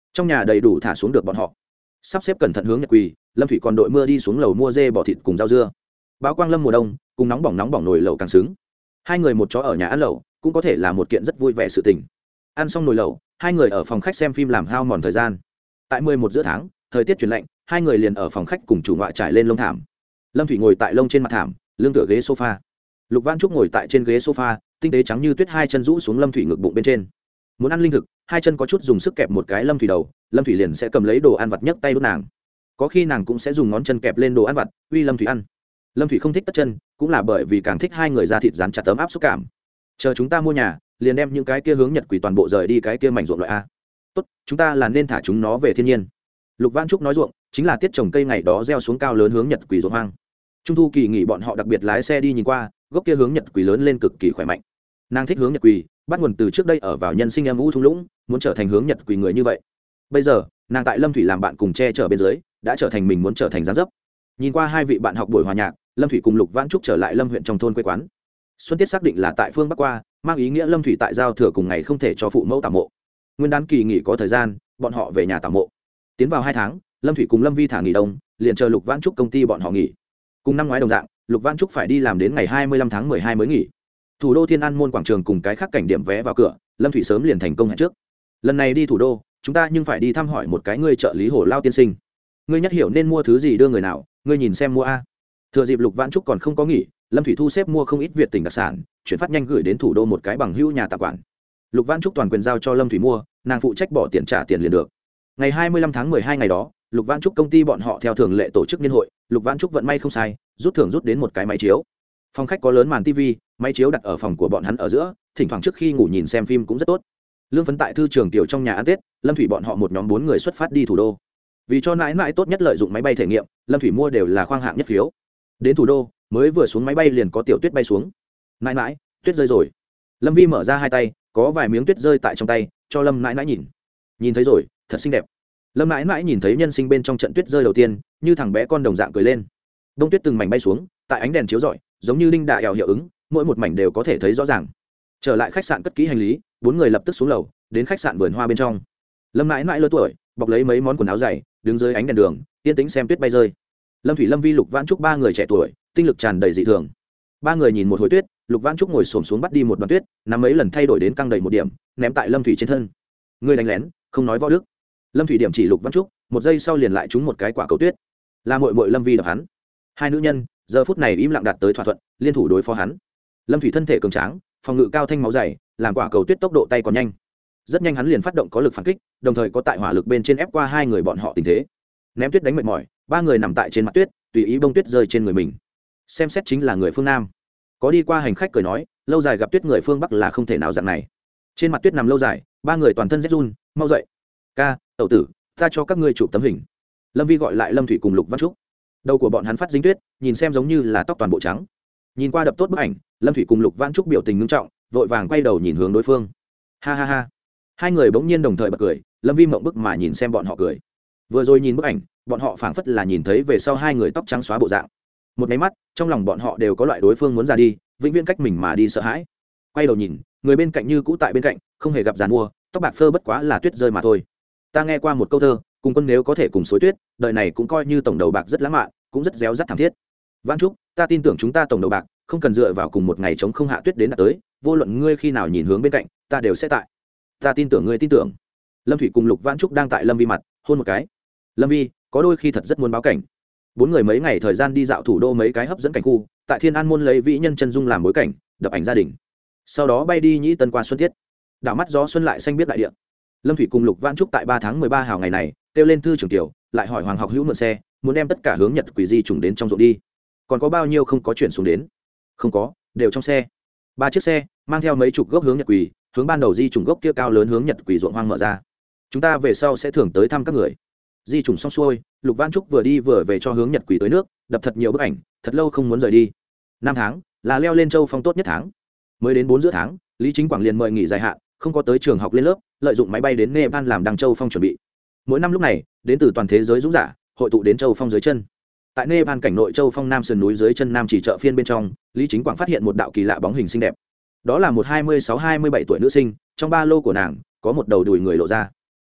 trong nhà đầy đủ thả xuống được bọn họ, sắp xếp cẩn thận hướng Nhật Quỳ. Lâm thủy còn đội mưa đi xuống lầu mua dê bò thịt cùng rau dưa. Bão quang lâm mùa đông cùng nóng bỏng nồi lẩu càng xứng. Hai người một chó ở nhà ăn lẩu cũng có thể là một kiện rất vui vẻ sự tình. Ăn xong nồi lẩu, hai người ở phòng khách xem phim làm hao mòn thời gian. Tại 11 giữa tháng, thời tiết chuyển lạnh, hai người liền ở phòng khách cùng chủ ngoại trải lên lông thảm. Lâm thủy ngồi tại lông trên mặt thảm, lưng tựa ghế sofa. Lục Văn Trúc ngồi tại trên ghế sofa, tinh tế trắng như tuyết, hai chân rũ xuống Lâm thủy ngực bụng bên trên. Muốn ăn linh thực, hai chân có chút dùng sức kẹp một cái Lâm thủy đầu, Lâm thủy liền sẽ cầm lấy đồ ăn vặt nhấc tay đút nàng. Có khi nàng cũng sẽ dùng ngón chân kẹp lên đồ ăn vặt uy Lâm thủy ăn. Lâm thủy không thích tất chân, cũng là bởi vì càng thích hai người ra thịt rán chặt tấm áp xúc cảm. Chờ chúng ta mua nhà, liền đem những cái kia hướng Nhật Quỳ toàn bộ rời đi cái kia mảnh ruộng loại a. Tốt, chúng ta là nên thả chúng nó về thiên nhiên. Lục Văn Trúc nói ruộng chính là tiết trồng cây ngày đó gieo xuống cao lớn hướng Nhật Quỳ ruộng hoang. Trung thu kỳ nghỉ bọn họ đặc biệt lái xe đi nhìn qua, gốc kia hướng Nhật Quỳ lớn lên cực kỳ khỏe mạnh. Nàng thích hướng Nhật Quỳ, bắt nguồn từ trước đây ở vào nhân sinh âm u thung lũng, muốn trở thành hướng Nhật Quỳ người như vậy. Bây giờ, nàng tại Lâm thủy làm bạn cùng che chở bên dưới, đã trở thành mình muốn trở thành dáng dấp. Nhìn qua hai vị bạn học buổi hòa nhạc, Lâm thủy cùng Lục Văn Trúc trở lại Lâm huyện trong thôn quê quán. Xuân tiết xác định là tại phương Bắc qua, mang ý nghĩa Lâm thủy tại giao thừa cùng ngày không thể cho phụ mẫu tảo mộ. Nguyên đán kỳ nghỉ có thời gian, bọn họ về nhà tảo mộ. Tiến vào 2 tháng, Lâm thủy cùng Lâm vi thả nghỉ đông, liền chờ Lục Văn Trúc công ty bọn họ nghỉ. Cùng năm ngoái đồng dạng, Lục Văn Trúc phải đi làm đến ngày 25 tháng 12 mới nghỉ. Thủ đô Thiên An môn quảng trường cùng cái khác cảnh điểm vé vào cửa, Lâm thủy sớm liền thành công hẹn trước. Lần này đi thủ đô, chúng ta nhưng phải đi thăm hỏi một cái ngươi trợ lý Hồ Lao tiên sinh. Ngươi nhất hiểu nên mua thứ gì đưa người nào, ngươi nhìn xem mua a. Thừa dịp Lục Văn Trúc còn không có nghỉ, Lâm thủy thu xếp mua không ít Việt tỉnh đặc sản, chuyển phát nhanh gửi đến thủ đô một cái bằng hữu nhà tạp quản. Lục Văn Trúc toàn quyền giao cho Lâm thủy mua, nàng phụ trách bỏ tiền trả tiền liền được. Ngày 25 tháng 12 ngày đó, Lục Văn Trúc công ty bọn họ theo thường lệ tổ chức niên hội, Lục Văn Trúc vận may không sai, rút thưởng rút đến một cái máy chiếu. Phòng khách có lớn màn tivi, máy chiếu đặt ở phòng của bọn hắn ở giữa, thỉnh thoảng trước khi ngủ nhìn xem phim cũng rất tốt. Lương phấn tại thư trường tiểu trong nhà ăn Tết, Lâm thủy bọn họ một nhóm 4 người xuất phát đi thủ đô. Vì cho nãi nãi tốt nhất lợi dụng máy bay thể nghiệm, Lâm thủy mua đều là khoang hạng nhất phiếu. Đến thủ đô, mới vừa xuống máy bay liền có tiểu tuyết bay xuống. Nãi nãi, tuyết rơi rồi. Lâm vi mở ra hai tay, có vài miếng tuyết rơi tại trong tay, cho Lâm nãi nãi nhìn. Nhìn thấy rồi, thật xinh đẹp. Lâm nãi nãi nhìn thấy nhân sinh bên trong trận tuyết rơi đầu tiên, như thằng bé con đồng dạng cười lên. Đông tuyết từng mảnh bay xuống, tại ánh đèn chiếu rọi, giống như đinh đại ẻo hiệu ứng, mỗi một mảnh đều có thể thấy rõ ràng. Trở lại khách sạn cất kỹ hành lý, 4 người lập tức xuống lầu, đến khách sạn vườn hoa bên trong. Lâm nãi nãi lớn tuổi, bọc lấy mấy món quần áo dày, đứng dưới ánh đèn đường, yên tĩnh xem tuyết bay rơi. Lâm thủy, Lâm vi, Lục Văn Trúc 3 người trẻ tuổi, tinh lực tràn đầy dị thường. 3 người nhìn một hồi tuyết, Lục Văn Trúc ngồi xổm xuống bắt đi một đoàn tuyết, nắm mấy lần thay đổi đến căng đầy một điểm, ném tại Lâm thủy trên thân. Người đánh lén, không nói võ đức. Lâm thủy điểm chỉ Lục Văn Trúc, một giây sau liền lại trúng một cái quả cầu tuyết. Là muội muội Lâm vi đập hắn. Hai nữ nhân giờ phút này im lặng đạt tới thỏa thuận, liên thủ đối phó hắn. Lâm thủy thân thể cường tráng, phòng ngự cao, thanh máu dày, làm quả cầu tuyết tốc độ tay còn nhanh. Rất nhanh hắn liền phát động có lực phản kích, đồng thời có tại hỏa lực bên trên ép qua 2 người bọn họ tình thế. Ném tuyết đánh mệt mỏi, 3 người nằm tại trên mặt tuyết, tùy ý bông tuyết rơi trên người mình. Xem xét chính là người phương Nam. Có đi qua hành khách cười nói, lâu dài gặp tuyết người phương Bắc là không thể nào dạng này. Trên mặt tuyết nằm lâu dài, 3 người toàn thân rét run, mau dậy. Ca, tẩu tử, ta cho các ngươi chụp tấm hình. Lâm vi gọi lại Lâm thủy cùng Lục Văn Trúc. Đầu của bọn hắn phát dính tuyết, nhìn xem giống như là tóc toàn bộ trắng. Nhìn qua đập tốt bức ảnh, Lâm thủy cùng Lục Văn Trúc biểu tình nghiêm trọng, vội vàng quay đầu nhìn hướng đối phương. Ha ha ha. Hai người bỗng nhiên đồng thời bật cười, Lâm vi mộng bức mà nhìn xem bọn họ cười. Vừa rồi nhìn bức ảnh, bọn họ phảng phất là nhìn thấy về sau 2 người tóc trắng xóa bộ dạng. Một cái mắt, trong lòng bọn họ đều có loại đối phương muốn ra đi, vĩnh viễn cách mình mà đi sợ hãi. Quay đầu nhìn, người bên cạnh như cũ tại bên cạnh, không hề gặp giàn mua, tóc bạc phơ bất quá là tuyết rơi mà thôi. Ta nghe qua một câu thơ, cùng quân nếu có thể cùng xối tuyết, đời này cũng coi như tổng đầu bạc rất lãng mạn, cũng rất réo rắt thảm thiết. Văn Trúc, ta tin tưởng chúng ta tổng đầu bạc, không cần dựa vào cùng một ngày chống không hạ tuyết đến đạt tới, vô luận ngươi khi nào nhìn hướng bên cạnh, ta đều sẽ tại. Ta tin tưởng ngươi tin tưởng. Lâm thủy cùng Lục Văn Trúc đang tại Lâm vi mặt, hôn một cái. Lâm vi, có đôi khi thật rất muốn báo cảnh. 4 người mấy ngày thời gian đi dạo thủ đô mấy cái hấp dẫn cảnh khu, tại Thiên An môn lấy vĩ nhân chân dung làm bối cảnh, đập ảnh gia đình. Sau đó bay đi Nhĩ Tân qua xuân tiết. Đảo mắt gió xuân lại xanh biết đại địa. Lâm thủy cùng Lục Văn Trúc tại 3 tháng 13 hào ngày này, kêu lên thư trưởng tiểu, lại hỏi Hoàng học hữu mượn xe, muốn đem tất cả hướng Nhật Quỳ di trùng đến trong ruộng đi. Còn có bao nhiêu không có chuyển xuống đến? Không có, đều trong xe. 3 chiếc xe mang theo mấy chục gốc hướng Nhật Quỳ, hướng ban đầu di trùng gốc kia cao lớn hướng Nhật Quỳ ruộng hoang mở ra. Chúng ta về sau sẽ thường tới thăm các người. Di trùng xong xuôi, Lục Văn Trúc vừa đi vừa về cho hướng Nhật Quỳ tới nước, đập thật nhiều bức ảnh, thật lâu không muốn rời đi. 5 tháng là leo lên châu phong tốt nhất tháng. Mới đến 4 giữa tháng, Lý Chính Quảng liền mời nghỉ dài hạn, không có tới trường học lên lớp, lợi dụng máy bay đến Nepal làm đằng châu phong chuẩn bị. Mỗi năm lúc này, đến từ toàn thế giới dũng giả hội tụ đến châu phong dưới chân. Tại Nepal cảnh nội châu phong nam sườn núi dưới chân nam chỉ chợ phiên bên trong, Lý Chính Quảng phát hiện một đạo kỳ lạ bóng hình xinh đẹp. Đó là một 26-27 tuổi nữ sinh, trong ba lô của nàng có một đầu đùi người lộ ra.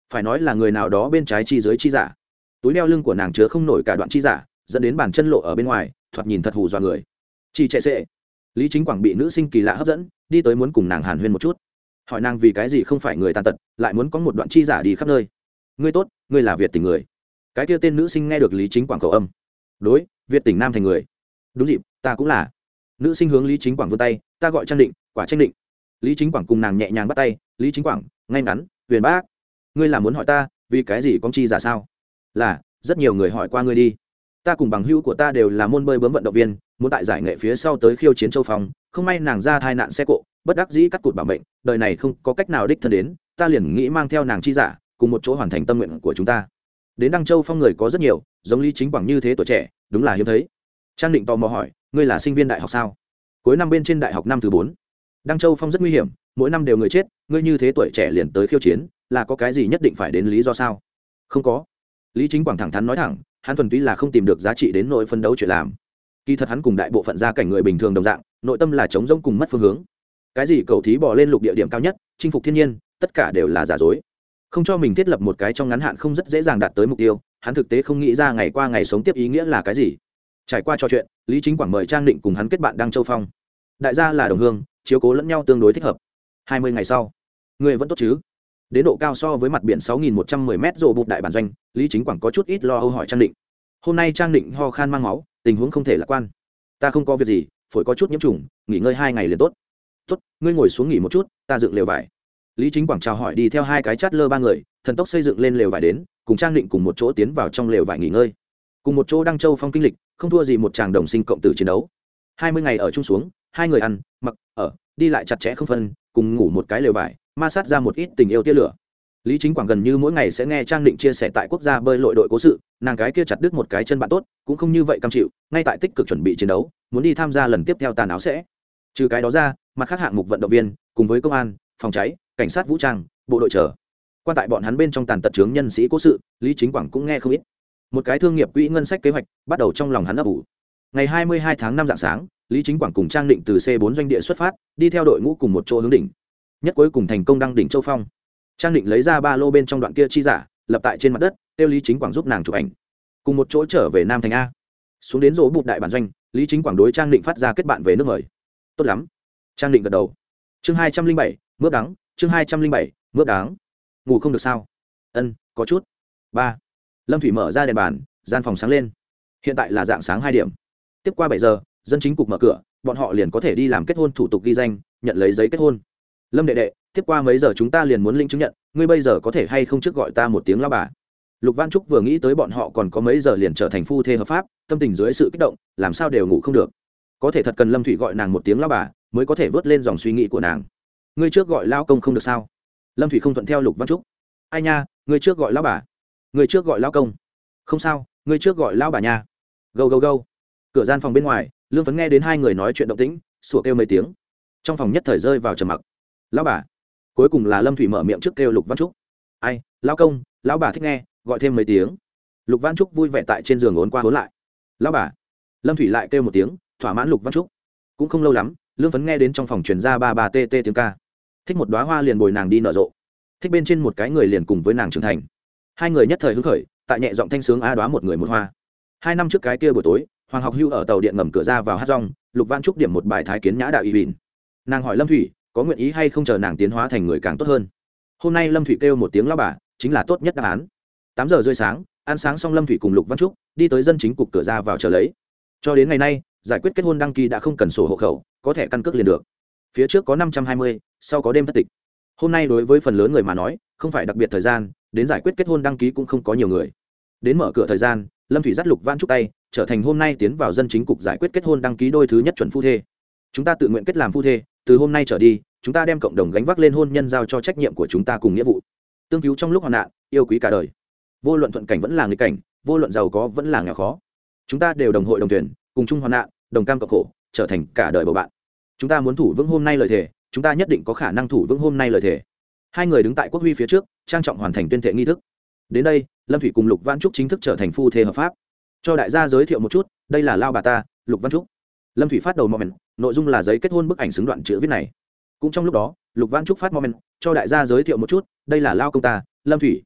phải nói là người nào đó bên trái chi dưới chi giả. Túi đeo lưng của nàng chứa không nổi cả đoạn chi giả, dẫn đến bàn chân lộ ở bên ngoài, thoạt nhìn thật hù dọa người. Chi chạy xệ. Lý Chính Quảng bị nữ sinh kỳ lạ hấp dẫn, đi tới muốn cùng nàng hàn huyên một chút, hỏi nàng vì cái gì không phải người tàn tật, lại muốn có một đoạn chi giả đi khắp nơi. Ngươi tốt, ngươi là Việt tỉnh người. Cái kia tên nữ sinh nghe được Lý Chính Quảng khẩu âm, đối, Việt tỉnh nam thành người. Đúng dịp, ta cũng là. Nữ sinh hướng Lý Chính Quảng vươn tay, ta gọi Trang Định, Quả Tranh Định. Lý Chính Quảng cùng nàng nhẹ nhàng bắt tay. Lý Chính Quảng, ngay ngắn, huyền bác, ngươi là muốn hỏi ta vì cái gì con chi giả sao? Là, rất nhiều người hỏi qua ngươi đi. Ta cùng bằng hữu của ta đều là môn bơi bướm vận động viên, muốn tại giải nghệ phía sau tới khiêu chiến châu Phong, không may nàng ra tai nạn xe cộ, bất đắc dĩ cắt cụt bảo mệnh, đời này không có cách nào đích thân đến, ta liền nghĩ mang theo nàng chi giả, cùng một chỗ hoàn thành tâm nguyện của chúng ta. Đến Đăng Châu Phong người có rất nhiều, giống Lý Chính Quảng như thế tuổi trẻ, đúng là hiếm thấy. Trang Định tò mò hỏi, ngươi là sinh viên đại học sao? Cuối năm bên trên đại học năm thứ 4. Đăng Châu Phong rất nguy hiểm, mỗi năm đều người chết, ngươi như thế tuổi trẻ liền tới khiêu chiến, là có cái gì nhất định phải đến lý do sao? Không có. Lý Chính Quảng thẳng thắn nói thẳng, hắn thuần túy là không tìm được giá trị đến nội phân đấu chuyện làm. Kỳ thật hắn cùng đại bộ phận gia cảnh người bình thường đồng dạng, nội tâm là trống rỗng cùng mất phương hướng. Cái gì cầu thí bỏ lên lục địa điểm cao nhất, chinh phục thiên nhiên, tất cả đều là giả dối. Không cho mình thiết lập một cái trong ngắn hạn không rất dễ dàng đạt tới mục tiêu, hắn thực tế không nghĩ ra ngày qua ngày sống tiếp ý nghĩa là cái gì. Trải qua trò chuyện, Lý Chính Quảng mời Trang Định cùng hắn kết bạn Đăng Châu Phong. Đại gia là đồng hương, chiếu cố lẫn nhau tương đối thích hợp. 20 ngày sau, người vẫn tốt chứ? Đến độ cao so với mặt biển 6.110 m rộ bụt đại bản doanh, Lý Chính Quảng có chút ít lo âu hỏi Trang Định. Hôm nay Trang Định ho khan mang máu, tình huống không thể lạc quan. Ta không có việc gì, phổi có chút nhiễm trùng, nghỉ ngơi 2 ngày liền tốt. Tốt, ngươi ngồi xuống nghỉ một chút, ta dựng lều vải. Lý Chính Quảng chào hỏi đi theo hai cái chát lơ ba người, thần tốc xây dựng lên lều vải đến, cùng Trang Định cùng một chỗ tiến vào trong lều vải nghỉ ngơi. Cùng một chỗ Đăng Châu Phong kinh lịch, không thua gì một chàng đồng sinh cộng tử chiến đấu. 20 ngày ở chung xuống, hai người ăn, mặc, ở, đi lại chặt chẽ không phân, cùng ngủ một cái lều vải, ma sát ra một ít tình yêu tia lửa. Lý Chính Quảng gần như mỗi ngày sẽ nghe Trang Định chia sẻ tại quốc gia bơi lội đội cố sự, nàng cái kia chặt đứt một cái chân bạn tốt, cũng không như vậy cam chịu, ngay tại tích cực chuẩn bị chiến đấu, muốn đi tham gia lần tiếp theo tàn áo sẽ. Trừ cái đó ra, mặt khác hạng mục vận động viên, cùng với công an, phòng cháy, cảnh sát vũ trang, bộ đội trở. Quan tại bọn hắn bên trong tàn tật chướng nhân sĩ cố sự, Lý Chính Quảng cũng nghe không ít. Một cái thương nghiệp quỹ ngân sách kế hoạch bắt đầu trong lòng hắn ấp ủ. Ngày 22 tháng 5 rạng sáng, Lý Chính Quảng cùng Trang Định từ C4 doanh địa xuất phát, đi theo đội ngũ cùng một chỗ hướng đỉnh. Nhất cuối cùng thành công đăng đỉnh Châu Phong. Trang Định lấy ra ba lô bên trong đoạn kia chi giả, lập tại trên mặt đất, kêu Lý Chính Quảng giúp nàng chụp ảnh. Cùng một chỗ trở về Nam thành A. Xuống đến rỗ bụt đại bản doanh, Lý Chính Quảng đối Trang Định phát ra kết bạn về nước mời. Tốt lắm. Trang Định gật đầu. Chương 207, mướp đắng, chương 207, mướp đắng. Ngủ không được sao? Ân, có chút. 3. Lâm Thủy mở ra đèn bàn, gian phòng sáng lên. Hiện tại là dạng sáng 2 điểm. Tiếp qua 7 giờ, dân chính cục mở cửa, bọn họ liền có thể đi làm kết hôn thủ tục ghi danh, nhận lấy giấy kết hôn. Lâm đệ đệ, tiếp qua mấy giờ chúng ta liền muốn lĩnh chứng nhận, ngươi bây giờ có thể hay không trước gọi ta một tiếng lão bà? Lục Văn Trúc vừa nghĩ tới bọn họ còn có mấy giờ liền trở thành phu thê hợp pháp, tâm tình dưới sự kích động, làm sao đều ngủ không được. Có thể thật cần Lâm Thủy gọi nàng một tiếng lão bà, mới có thể vớt lên dòng suy nghĩ của nàng. Ngươi trước gọi lão công không được sao? Lâm Thủy không thuận theo Lục Văn Trúc. Ai nha, ngươi trước gọi lão bà. Ngươi trước gọi lão công. Không sao, ngươi trước gọi lão bà nha. Gâu gâu gâu. Cửa gian phòng bên ngoài, Lương Phấn nghe đến hai người nói chuyện động tĩnh, sủa kêu mấy tiếng. Trong phòng nhất thời rơi vào trầm mặc. Lão bà. Cuối cùng là Lâm Thủy mở miệng trước kêu Lục Văn Trúc. Ai, lão công, lão bà thích nghe, gọi thêm mấy tiếng. Lục Văn Trúc vui vẻ tại trên giường ốn qua ốn lại. Lão bà. Lâm Thủy lại kêu một tiếng, thỏa mãn Lục Văn Trúc. Cũng không lâu lắm, Lương Phấn nghe đến trong phòng truyền ra ba ba tê tê tiếng ca. Thích một đóa hoa liền bồi nàng đi nở rộ, thích bên trên một cái người liền cùng với nàng trưởng thành. Hai người nhất thời hứng khởi, tại nhẹ giọng thanh sướng a đóa một người một hoa. 2 năm trước cái kia buổi tối, Hoàng Học Hưu ở tàu điện ngầm cửa ra vào hát rong, Lục Văn Trúc điểm một bài thái kiến nhã đạo y bình. Nàng hỏi Lâm Thủy, có nguyện ý hay không chờ nàng tiến hóa thành người càng tốt hơn. Hôm nay Lâm Thủy kêu một tiếng lão bà, chính là tốt nhất đáp án. 8 giờ rưỡi sáng, ăn sáng xong Lâm Thủy cùng Lục Văn Trúc đi tới dân chính cục cửa ra vào chờ lấy. Cho đến ngày nay, giải quyết kết hôn đăng ký đã không cần sổ hộ khẩu, có thẻ căn cước liền được. Phía trước có 520, sau có đêm thất tịch. Hôm nay đối với phần lớn người mà nói, không phải đặc biệt thời gian, đến giải quyết kết hôn đăng ký cũng không có nhiều người. Đến mở cửa thời gian, Lâm Thủy dắt Lục Văn Trúc tay, trở thành hôm nay tiến vào dân chính cục giải quyết kết hôn đăng ký đôi thứ nhất chuẩn phu thê. Chúng ta tự nguyện kết làm phu thê, từ hôm nay trở đi, chúng ta đem cộng đồng gánh vác lên hôn nhân giao cho trách nhiệm của chúng ta cùng nghĩa vụ. Tương cứu trong lúc hoạn nạn, yêu quý cả đời. Vô luận thuận cảnh vẫn là nghịch cảnh, vô luận giàu có vẫn là nghèo khó. Chúng ta đều đồng hội đồng thuyền, cùng chung hoạn nạn, đồng cam cộng khổ, trở thành cả đời bầu bạn. Chúng ta muốn thủ vững hôm nay lời thề, chúng ta nhất định có khả năng thủ vững hôm nay lời thề. Hai người đứng tại quốc huy phía trước, trang trọng hoàn thành tuyên thệ nghi thức. Đến đây, Lâm Thủy cùng Lục Văn Trúc chính thức trở thành phu thê hợp pháp. Cho đại gia giới thiệu một chút, đây là lao bà ta, Lục Văn Trúc. Lâm Thủy phát đầu moment, nội dung là giấy kết hôn bức ảnh xứng đoạn chữ viết này. Cũng trong lúc đó, Lục Văn Trúc phát moment, cho đại gia giới thiệu một chút, đây là lao công ta, Lâm Thủy.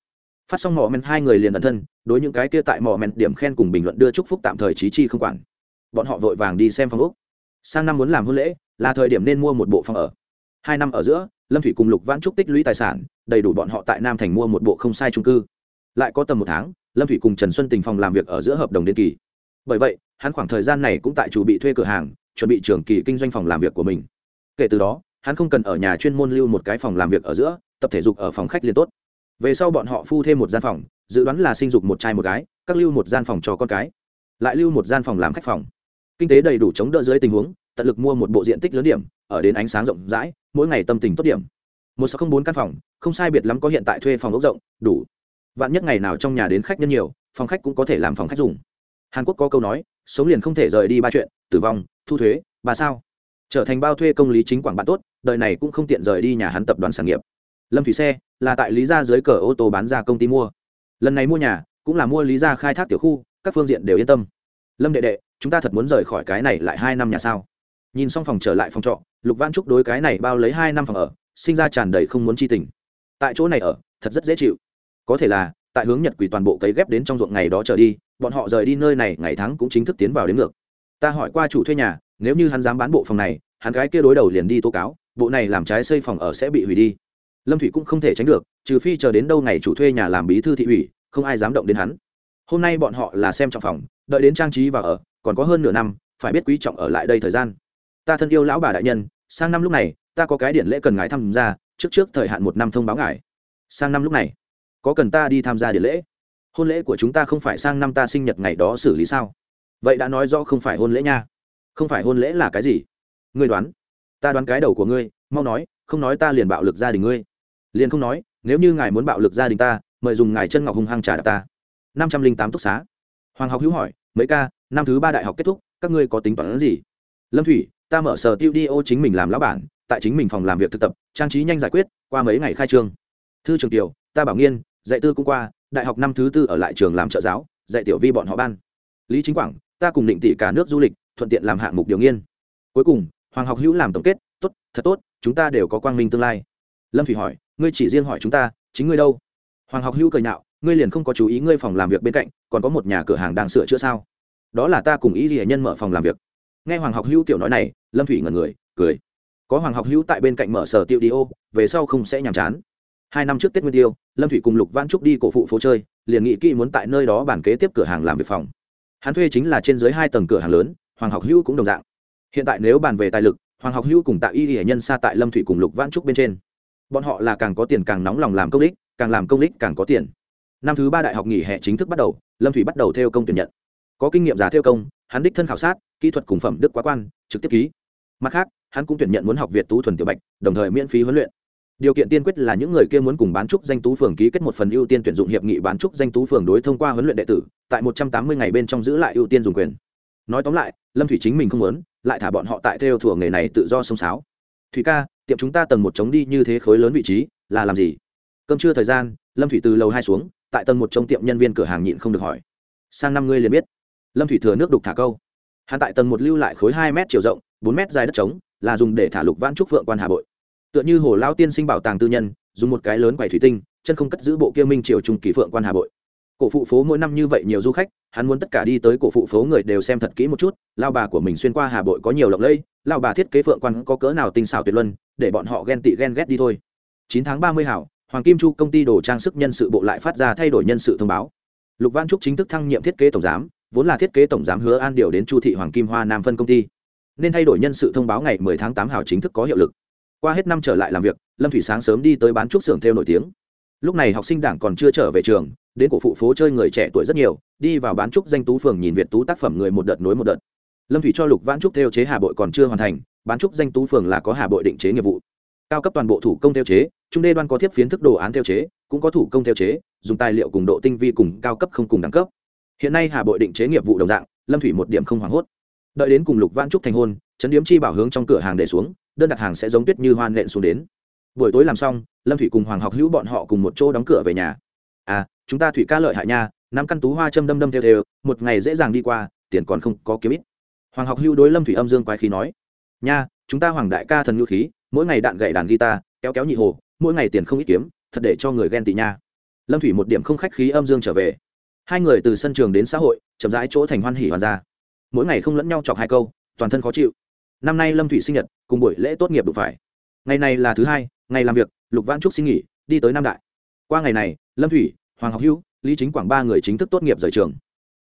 Phát xong mỏ men hai người liền ẩn thân, đối những cái kia tại mỏ men điểm khen cùng bình luận đưa chúc phúc tạm thời trí chi không quản. Bọn họ vội vàng đi xem phòng ốc. Sang năm muốn làm hôn lễ, là thời điểm nên mua một bộ phòng ở. 2 năm ở giữa, Lâm Thủy cùng Lục Vãn Trúc tích lũy tài sản, đầy đủ bọn họ tại Nam Thành mua một bộ không sai chung cư. Lại có tầm 1 tháng, Lâm Thủy cùng Trần Xuân Tình phòng làm việc ở giữa hợp đồng đến kỳ. Bởi vậy, hắn khoảng thời gian này cũng tại chủ bị thuê cửa hàng, chuẩn bị trường kỳ kinh doanh phòng làm việc của mình. Kể từ đó, hắn không cần ở nhà chuyên môn lưu một cái phòng làm việc ở giữa, tập thể dục ở phòng khách liền tốt. Về sau bọn họ phu thêm một gian phòng, dự đoán là sinh dục một trai một gái, các lưu một gian phòng cho con cái, lại lưu một gian phòng làm khách phòng. Kinh tế đầy đủ chống đỡ dưới tình huống, tận lực mua một bộ diện tích lớn điểm, ở đến ánh sáng rộng rãi, mỗi ngày tâm tình tốt điểm. 1604 căn phòng, không sai biệt lắm có hiện tại thuê phòng ốc rộng, đủ. Vạn nhất ngày nào trong nhà đến khách nhân nhiều, phòng khách cũng có thể làm phòng khách dùng. Hàn Quốc có câu nói, sống liền không thể rời đi 3 chuyện, tử vong, thu thuế, 3 sao. Trở thành bao thuê công lý chính quảng bạn tốt, đời này cũng không tiện rời đi nhà hắn tập đoàn sản nghiệp. Lâm Thủy xe là tại Lý Gia dưới cờ ô tô bán ra công ty mua. Lần này mua nhà cũng là mua Lý Gia khai thác tiểu khu, các phương diện đều yên tâm. Lâm đệ đệ, chúng ta thật muốn rời khỏi cái này lại 2 năm nhà sao? Nhìn xong phòng trở lại phòng trọ, Lục Vãn Trúc đối cái này bao lấy 2 năm phòng ở, sinh ra tràn đầy không muốn chi tình. Tại chỗ này ở, thật rất dễ chịu. Có thể là, tại hướng Nhật Quỷ toàn bộ cấy ghép đến trong ruộng ngày đó trở đi, bọn họ rời đi nơi này ngày tháng cũng chính thức tiến vào đến ngược. Ta hỏi qua chủ thuê nhà, nếu như hắn dám bán bộ phòng này, hắn gái kia đối đầu liền đi tố cáo, bộ này làm trái xây phòng ở sẽ bị hủy đi. Lâm Thủy cũng không thể tránh được, trừ phi chờ đến đâu ngày chủ thuê nhà làm bí thư thị ủy, không ai dám động đến hắn. Hôm nay bọn họ là xem trọng phòng, đợi đến trang trí và ở, còn có hơn nửa năm, phải biết quý trọng ở lại đây thời gian. Ta thân yêu lão bà đại nhân, sang năm lúc này, ta có cái điện lễ cần ngài tham gia, trước thời hạn 1 năm thông báo ngài. Sang năm lúc này, có cần ta đi tham gia điện lễ? Hôn lễ của chúng ta không phải sang năm ta sinh nhật ngày đó xử lý sao? Vậy đã nói rõ không phải hôn lễ nha. Không phải hôn lễ là cái gì? Ngươi đoán? Ta đoán cái đầu của ngươi, mau nói, không nói ta liền bạo lực gia đình ngươi. Liền không nói, nếu như ngài muốn bạo lực gia đình ta, mời dùng ngài chân ngọc hung hăng trả đạp ta. 508 túc xá. Hoàng Học Hữu hỏi, mấy ca, năm thứ 3 đại học kết thúc, các ngươi có tính toán gì? Lâm Thủy, ta mở sở studio chính mình làm lão bản, tại chính mình phòng làm việc thực tập, trang trí nhanh giải quyết, qua mấy ngày khai trương. Thư trường tiểu, ta bảo nghiên, dạy tư cũng qua, đại học năm thứ 4 ở lại trường làm trợ giáo, dạy tiểu vi bọn họ ban. Lý Chính Quảng, ta cùng định tỷ cả nước du lịch, thuận tiện làm hạng mục điều nghiên. Cuối cùng, Hoàng Học Hữu làm tổng kết, tốt, thật tốt, chúng ta đều có quang minh tương lai. Lâm Thủy hỏi, ngươi chỉ riêng hỏi chúng ta, chính ngươi đâu? Hoàng Học Hữu cười nhạo, ngươi liền không có chú ý ngươi phòng làm việc bên cạnh, còn có một nhà cửa hàng đang sửa chữa sao? Đó là ta cùng ý gì nhân mở phòng làm việc. Nghe Hoàng Học Hữu tiểu nói này, Lâm Thủy ngẩn người, cười. Có Hoàng Học Hữu tại bên cạnh mở sở studio, về sau không sẽ nhàm chán. 2 năm trước Tết Nguyên Tiêu, Lâm Thủy cùng Lục Vãn Trúc đi cổ phụ phố chơi, liền nghĩ kỹ muốn tại nơi đó bàn kế tiếp cửa hàng làm việc phòng. Hắn thuê chính là trên dưới 2 tầng cửa hàng lớn, Hoàng Học Hữu cũng đồng dạng. Hiện tại nếu bàn về tài lực, Hoàng Học Hữu cùng Tạ Y Y nhân xa tại Lâm Thủy cùng Lục Vãn Trúc bên trên. Bọn họ là càng có tiền càng nóng lòng làm công ích, càng làm công ích càng có tiền. Năm thứ 3 đại học nghỉ hè chính thức bắt đầu, Lâm Thủy bắt đầu theo công tuyển nhận. Có kinh nghiệm giả theo công, hắn đích thân khảo sát, kỹ thuật cùng phẩm đức quá quan, trực tiếp ký. Mặt khác, hắn cũng tuyển nhận muốn học Việt Tú thuần tiểu bạch, đồng thời miễn phí huấn luyện. Điều kiện tiên quyết là những người kia muốn cùng bán trúc danh tú phường ký kết một phần ưu tiên tuyển dụng hiệp nghị bán trúc danh tú phường đối thông qua huấn luyện đệ tử, tại 180 ngày bên trong giữ lại ưu tiên dùng quyền. Nói tóm lại, Lâm Thủy chính mình không muốn, lại thả bọn họ tại theo thuộc nghề này tự do xông xáo. Thủy ca, tiệm chúng ta tầng 1 trống đi như thế khối lớn vị trí, là làm gì? Cơm trưa thời gian, Lâm Thủy từ lầu 2 xuống, tại tầng 1 trong tiệm nhân viên cửa hàng nhịn không được hỏi. Sang năm ngươi liền biết. Lâm Thủy thừa nước đục thả câu. Hắn tại tầng 1 lưu lại khối 2 mét chiều rộng, 4 mét dài đất trống, là dùng để thả Lục Vãn Trúc Phượng quan hà bội. Tựa như hồ lao tiên sinh bảo tàng tư nhân, dùng một cái lớn quầy thủy tinh, chân không cất giữ bộ kia minh triều trung kỳ Phượng quan hà bội. Cổ phụ phố mỗi năm như vậy nhiều du khách, hắn muốn tất cả đi tới cổ phụ phố người đều xem thật kỹ một chút, lao bà của mình xuyên qua hà bội có nhiều lộng lẫy, lao bà thiết kế Phượng quan có cỡ nào tinh xảo tuyệt luân, để bọn họ ghen tị ghen ghét đi thôi. 9 tháng 30 hảo, Hoàng Kim Chu công ty đồ trang sức nhân sự bộ lại phát ra thay đổi nhân sự thông báo. Lục Vãn Trúc chính thức thăng nhiệm thiết kế tổng giám, vốn là thiết kế tổng giám Hứa An điều đến Chu thị Hoàng Kim Hoa Nam phân công ty. Nên thay đổi nhân sự thông báo ngày 10 tháng 8 hảo chính thức có hiệu lực. Qua hết năm trở lại làm việc, Lâm Thủy sáng sớm đi tới bán trúc xưởng theo nổi tiếng. Lúc này học sinh đảng còn chưa trở về trường, đến cổ phụ phố chơi người trẻ tuổi rất nhiều, đi vào bán trúc danh tú phường nhìn Việt tú tác phẩm người một đợt nối một đợt. Lâm Thủy cho Lục Vãn Trúc theo chế hà bội còn chưa hoàn thành, bán trúc danh tú phường là có hà bội định chế nghiệp vụ. Cao cấp toàn bộ thủ công theo chế, trung đê đoan có tiếp phiến thức đồ án theo chế, cũng có thủ công theo chế, dùng tài liệu cùng độ tinh vi cùng cao cấp không cùng đẳng cấp. Hiện nay hà bội định chế nghiệp vụ đồng dạng, Lâm Thủy một điểm không hoảng hốt. Đợi đến cùng Lục Vãn Trúc thành hôn, trấn điếm chi bảo hướng trong cửa hàng để xuống, đơn đặt hàng sẽ giống tuyết như hoan nện xuống đến. Buổi tối làm xong, Lâm Thủy cùng Hoàng Học Hữu bọn họ cùng một chỗ đóng cửa về nhà. À, chúng ta Thủy ca lợi hại nha, 5 căn tú hoa châm đâm đâm theo theo, một ngày dễ dàng đi qua, tiền còn không có kiếm ít. Hoàng Học Hữu đối Lâm Thủy âm dương quái khí nói, nha, chúng ta Hoàng đại ca thần nhu khí, mỗi ngày đạn gậy đàn guitar, kéo kéo nhị hồ, mỗi ngày tiền không ít kiếm, thật để cho người ghen tị nha. Lâm thủy một điểm không khách khí âm dương trở về. Hai người từ sân trường đến xã hội chậm rãi chỗ thành hoan hỉ hoàn ra, mỗi ngày không lẫn nhau chọc hai câu, toàn thân khó chịu. Năm nay Lâm thủy sinh nhật cùng buổi lễ tốt nghiệp đụng phải, ngày này là thứ hai, ngày làm việc. Lục Vãn Trúc xin nghỉ đi tới Nam Đại. Qua ngày này, Lâm thủy, Hoàng Học Hữu, Lý Chính Quảng ba người chính thức tốt nghiệp rời trường.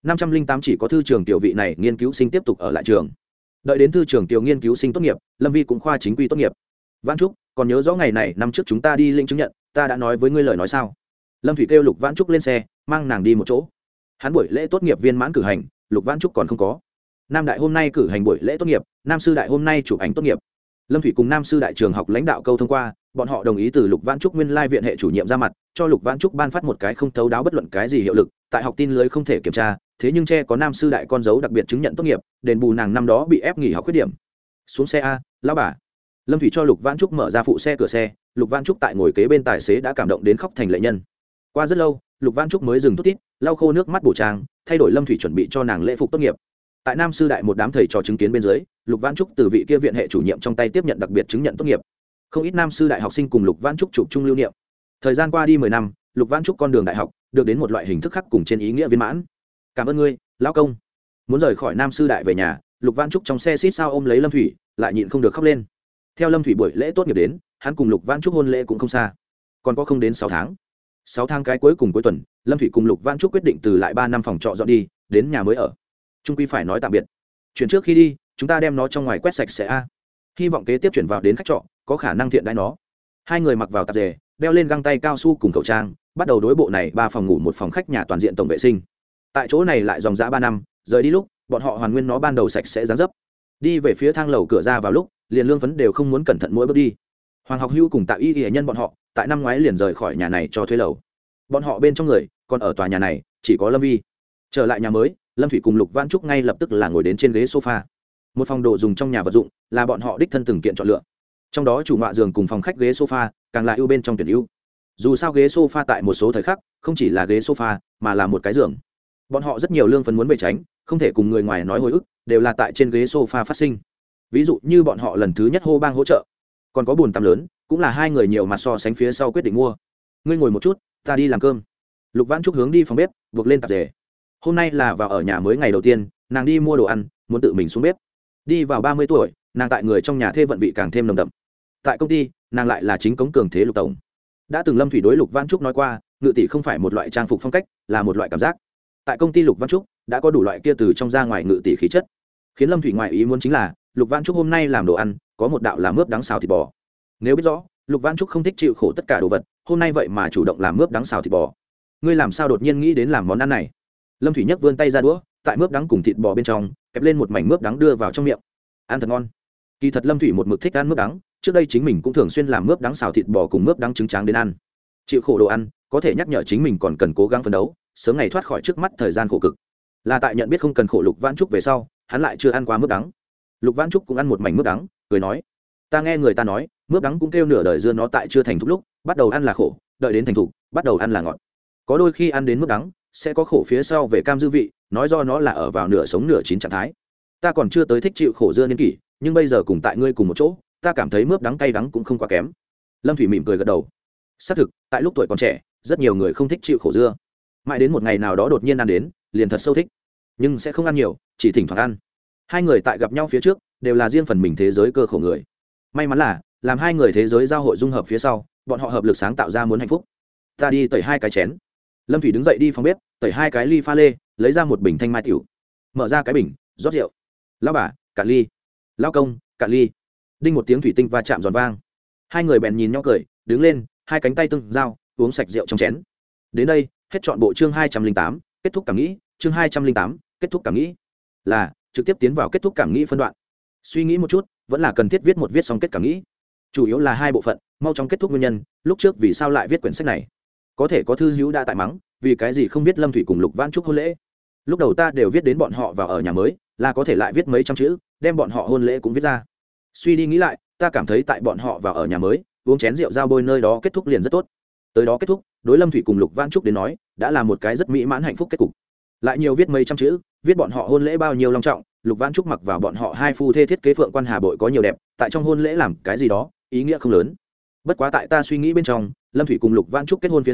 508 chỉ có thư trường tiểu vị này nghiên cứu sinh tiếp tục ở lại trường. Đợi đến thư trường tiểu nghiên cứu sinh tốt nghiệp, Lâm vi cũng khoa chính quy tốt nghiệp. Vãn Trúc, còn nhớ rõ ngày này năm trước chúng ta đi lĩnh chứng nhận, ta đã nói với ngươi lời nói sao? Lâm thủy kêu Lục Vãn Trúc lên xe, mang nàng đi một chỗ. Hắn buổi lễ tốt nghiệp viên mãn cử hành, Lục Vãn Trúc còn không có. Nam Đại hôm nay cử hành buổi lễ tốt nghiệp, Nam sư đại hôm nay chụp ảnh tốt nghiệp. Lâm thủy cùng Nam sư đại trường học lãnh đạo câu thông qua, bọn họ đồng ý từ Lục Vãn Trúc nguyên lai viện hệ chủ nhiệm ra mặt, cho Lục Vãn Trúc ban phát một cái không thấu đáo bất luận cái gì hiệu lực, tại học tin lưới không thể kiểm tra, thế nhưng che có Nam sư đại con dấu đặc biệt chứng nhận tốt nghiệp, đền bù nàng năm đó bị ép nghỉ học khuyết điểm. Xuống xe a, lão bà. Lâm thủy cho Lục Vãn Trúc mở ra phụ xe cửa xe, Lục Vãn Trúc tại ngồi kế bên tài xế đã cảm động đến khóc thành lệ nhân. Qua rất lâu, Lục Vãn Trúc mới dừng thút thít, lau khô nước mắt bổ trang, thay đổi Lâm thủy chuẩn bị cho nàng lễ phục tốt nghiệp. Tại Nam sư đại một đám thầy trò chứng kiến bên dưới, Lục Vãn Trúc từ vị kia viện hệ chủ nhiệm trong tay tiếp nhận đặc biệt chứng nhận tốt nghiệp. Không ít Nam sư đại học sinh cùng Lục Vãn Trúc chụp chung lưu niệm. Thời gian qua đi 10 năm, Lục Vãn Trúc con đường đại học được đến một loại hình thức khác cùng trên ý nghĩa viên mãn. Cảm ơn ngươi, lão công. Muốn rời khỏi Nam sư đại về nhà, Lục Vãn Trúc trong xe xít sao ôm lấy Lâm thủy, lại nhịn không được khóc lên. Theo Lâm thủy buổi lễ tốt nghiệp đến, hắn cùng Lục Vãn Trúc hôn lễ cũng không xa, còn có không đến 6 tháng. 6 tháng cái cuối cùng cuối tuần, Lâm thủy cùng Lục Vãn Trúc quyết định từ lại 3 năm phòng trọ dọn đi, đến nhà mới ở. Trung quy phải nói tạm biệt. Chuyển trước khi đi, chúng ta đem nó trong ngoài quét sạch sẽ a. Hy vọng kế tiếp chuyển vào đến khách trọ, có khả năng thiện đãi nó. Hai người mặc vào tạp dề, đeo lên găng tay cao su cùng khẩu trang, bắt đầu đối bộ này 3 phòng ngủ 1 phòng khách nhà toàn diện tổng vệ sinh. Tại chỗ này lại dòng dã 3 năm, rời đi lúc, bọn họ hoàn nguyên nó ban đầu sạch sẽ dáng dấp. Đi về phía thang lầu cửa ra vào lúc, liền Lương Phấn đều không muốn cẩn thận mỗi bước đi. Hoàng Học Hữu cùng Tạ Y Y nhân bọn họ, tại năm ngoái liền rời khỏi nhà này cho thuê lầu. Bọn họ bên trong người, còn ở tòa nhà này, chỉ có Lâm Vi. Trở lại nhà mới, Lâm thủy cùng Lục Vãn Trúc ngay lập tức là ngồi đến trên ghế sofa. Một phòng đồ dùng trong nhà vật dụng là bọn họ đích thân từng kiện chọn lựa. Trong đó chủ ngọa giường cùng phòng khách ghế sofa càng là ưu bên trong tuyển ưu. Dù sao ghế sofa tại một số thời khắc không chỉ là ghế sofa mà là một cái giường. Bọn họ rất nhiều Lương Phấn muốn về tránh, không thể cùng người ngoài nói hồi ức, đều là tại trên ghế sofa phát sinh. Ví dụ như bọn họ lần thứ nhất hô bang hỗ trợ, còn có bồn tắm lớn, cũng là hai người nhiều mặt so sánh phía sau quyết định mua. Ngươi ngồi một chút, ta đi làm cơm. Lục Vãn Trúc hướng đi phòng bếp, buộc lên tạp dề. Hôm nay là vào ở nhà mới ngày đầu tiên, nàng đi mua đồ ăn, muốn tự mình xuống bếp. Đi vào 30 tuổi, nàng tại người trong nhà thê vận vị càng thêm nồng đậm. Tại công ty, nàng lại là chính cống cường thế Lục tổng. Đã từng Lâm thủy đối Lục Vãn Trúc nói qua, ngự tỷ không phải một loại trang phục phong cách, là một loại cảm giác. Tại công ty Lục Vãn Trúc đã có đủ loại kia từ trong ra ngoài ngự tỷ khí chất. Khiến Lâm thủy ngoại ý muốn chính là, Lục Vãn Trúc hôm nay làm đồ ăn, có một đạo là mướp đắng xào thịt bò. Nếu biết rõ, Lục Vãn Trúc không thích chịu khổ tất cả đồ vật, hôm nay vậy mà chủ động làm mướp đắng xào thịt bò. Ngươi làm sao đột nhiên nghĩ đến làm món ăn này? Lâm thủy nhấc vươn tay ra đũa, tại mướp đắng cùng thịt bò bên trong kẹp lên một mảnh mướp đắng đưa vào trong miệng. Ăn thật ngon. Kỳ thật Lâm thủy một mực thích ăn mướp đắng, trước đây chính mình cũng thường xuyên làm mướp đắng xào thịt bò cùng mướp đắng trứng tráng đến ăn. Chịu khổ đồ ăn, có thể nhắc nhở chính mình còn cần cố gắng phấn đấu, sớm ngày thoát khỏi trước mắt thời gian khổ cực. Là tại nhận biết không cần khổ Lục Vãn Trúc về sau, hắn lại chưa ăn qua mướp đắng. Lục Vãn Trúc cũng ăn một mảnh mướp đắng, cười nói: "Ta nghe người ta nói, mướp đắng cũng kêu nửa đời dưa nó tại chưa thành thục lúc, bắt đầu ăn là khổ, đợi đến thành thục, bắt đầu ăn là ngọt. Có đôi khi ăn đến mướp đắng, sẽ có khổ phía sau về cam dư vị, nói do nó là ở vào nửa sống nửa chín trạng thái. Ta còn chưa tới thích chịu khổ dưa niên kỷ, nhưng bây giờ cùng tại ngươi cùng một chỗ, ta cảm thấy mướp đắng cay đắng cũng không quá kém." Lâm thủy mỉm cười gật đầu. Xác thực, tại lúc tuổi còn trẻ, rất nhiều người không thích chịu khổ dưa. Mãi đến một ngày nào đó đột nhiên ăn đến, liền thật sâu thích. Nhưng sẽ không ăn nhiều, chỉ thỉnh thoảng ăn. Hai người tại gặp nhau phía trước, đều là riêng phần mình thế giới cơ khổ người. May mắn là, làm hai người thế giới giao hội dung hợp phía sau, bọn họ hợp lực sáng tạo ra muốn hạnh phúc. Ta đi tẩy 2 cái chén. Lâm thủy đứng dậy đi phòng bếp, tẩy 2 cái ly pha lê, lấy ra một bình thanh mai tiểu. Mở ra cái bình, rót rượu. Lão bà, cạn ly. Lão công, cạn ly. Đinh một tiếng thủy tinh va chạm giòn vang. Hai người bèn nhìn nhau cười, đứng lên, 2 cánh tay tương giao, uống sạch rượu trong chén. Đến đây, hết chọn bộ chương 208, kết thúc cảm nghĩ, chương 208, kết thúc cảm nghĩ. Là trực tiếp tiến vào kết thúc cảm nghĩ phân đoạn. Suy nghĩ một chút, vẫn là cần thiết viết xong kết cảm nghĩ. Chủ yếu là 2 bộ phận, mau chóng kết thúc nguyên nhân, lúc trước vì sao lại viết quyển sách này. Có thể có thư hữu đã tại mắng, vì cái gì không viết Lâm thủy cùng Lục Vãn Trúc hôn lễ. Lúc đầu ta đều viết đến bọn họ vào ở nhà mới, là có thể lại viết mấy trăm chữ, đem bọn họ hôn lễ cũng viết ra. Suy đi nghĩ lại, ta cảm thấy tại bọn họ vào ở nhà mới, uống chén rượu giao bôi nơi đó kết thúc liền rất tốt. Tới đó kết thúc, đối Lâm thủy cùng Lục Vãn Trúc đến nói, đã là một cái rất mỹ mãn hạnh phúc kết cục. Lại nhiều viết mấy trăm chữ, viết bọn họ hôn lễ bao nhiêu long trọng, Lục Vãn Trúc mặc vào bọn họ 2 phu thê thiết kế phượng quan hà bội có nhiều đẹp, tại trong hôn lễ làm cái gì đó, ý nghĩa không lớn. Bất quá tại ta suy nghĩ bên trong, Lâm thủy cùng Lục Vãn Trúc kết hôn phía sau,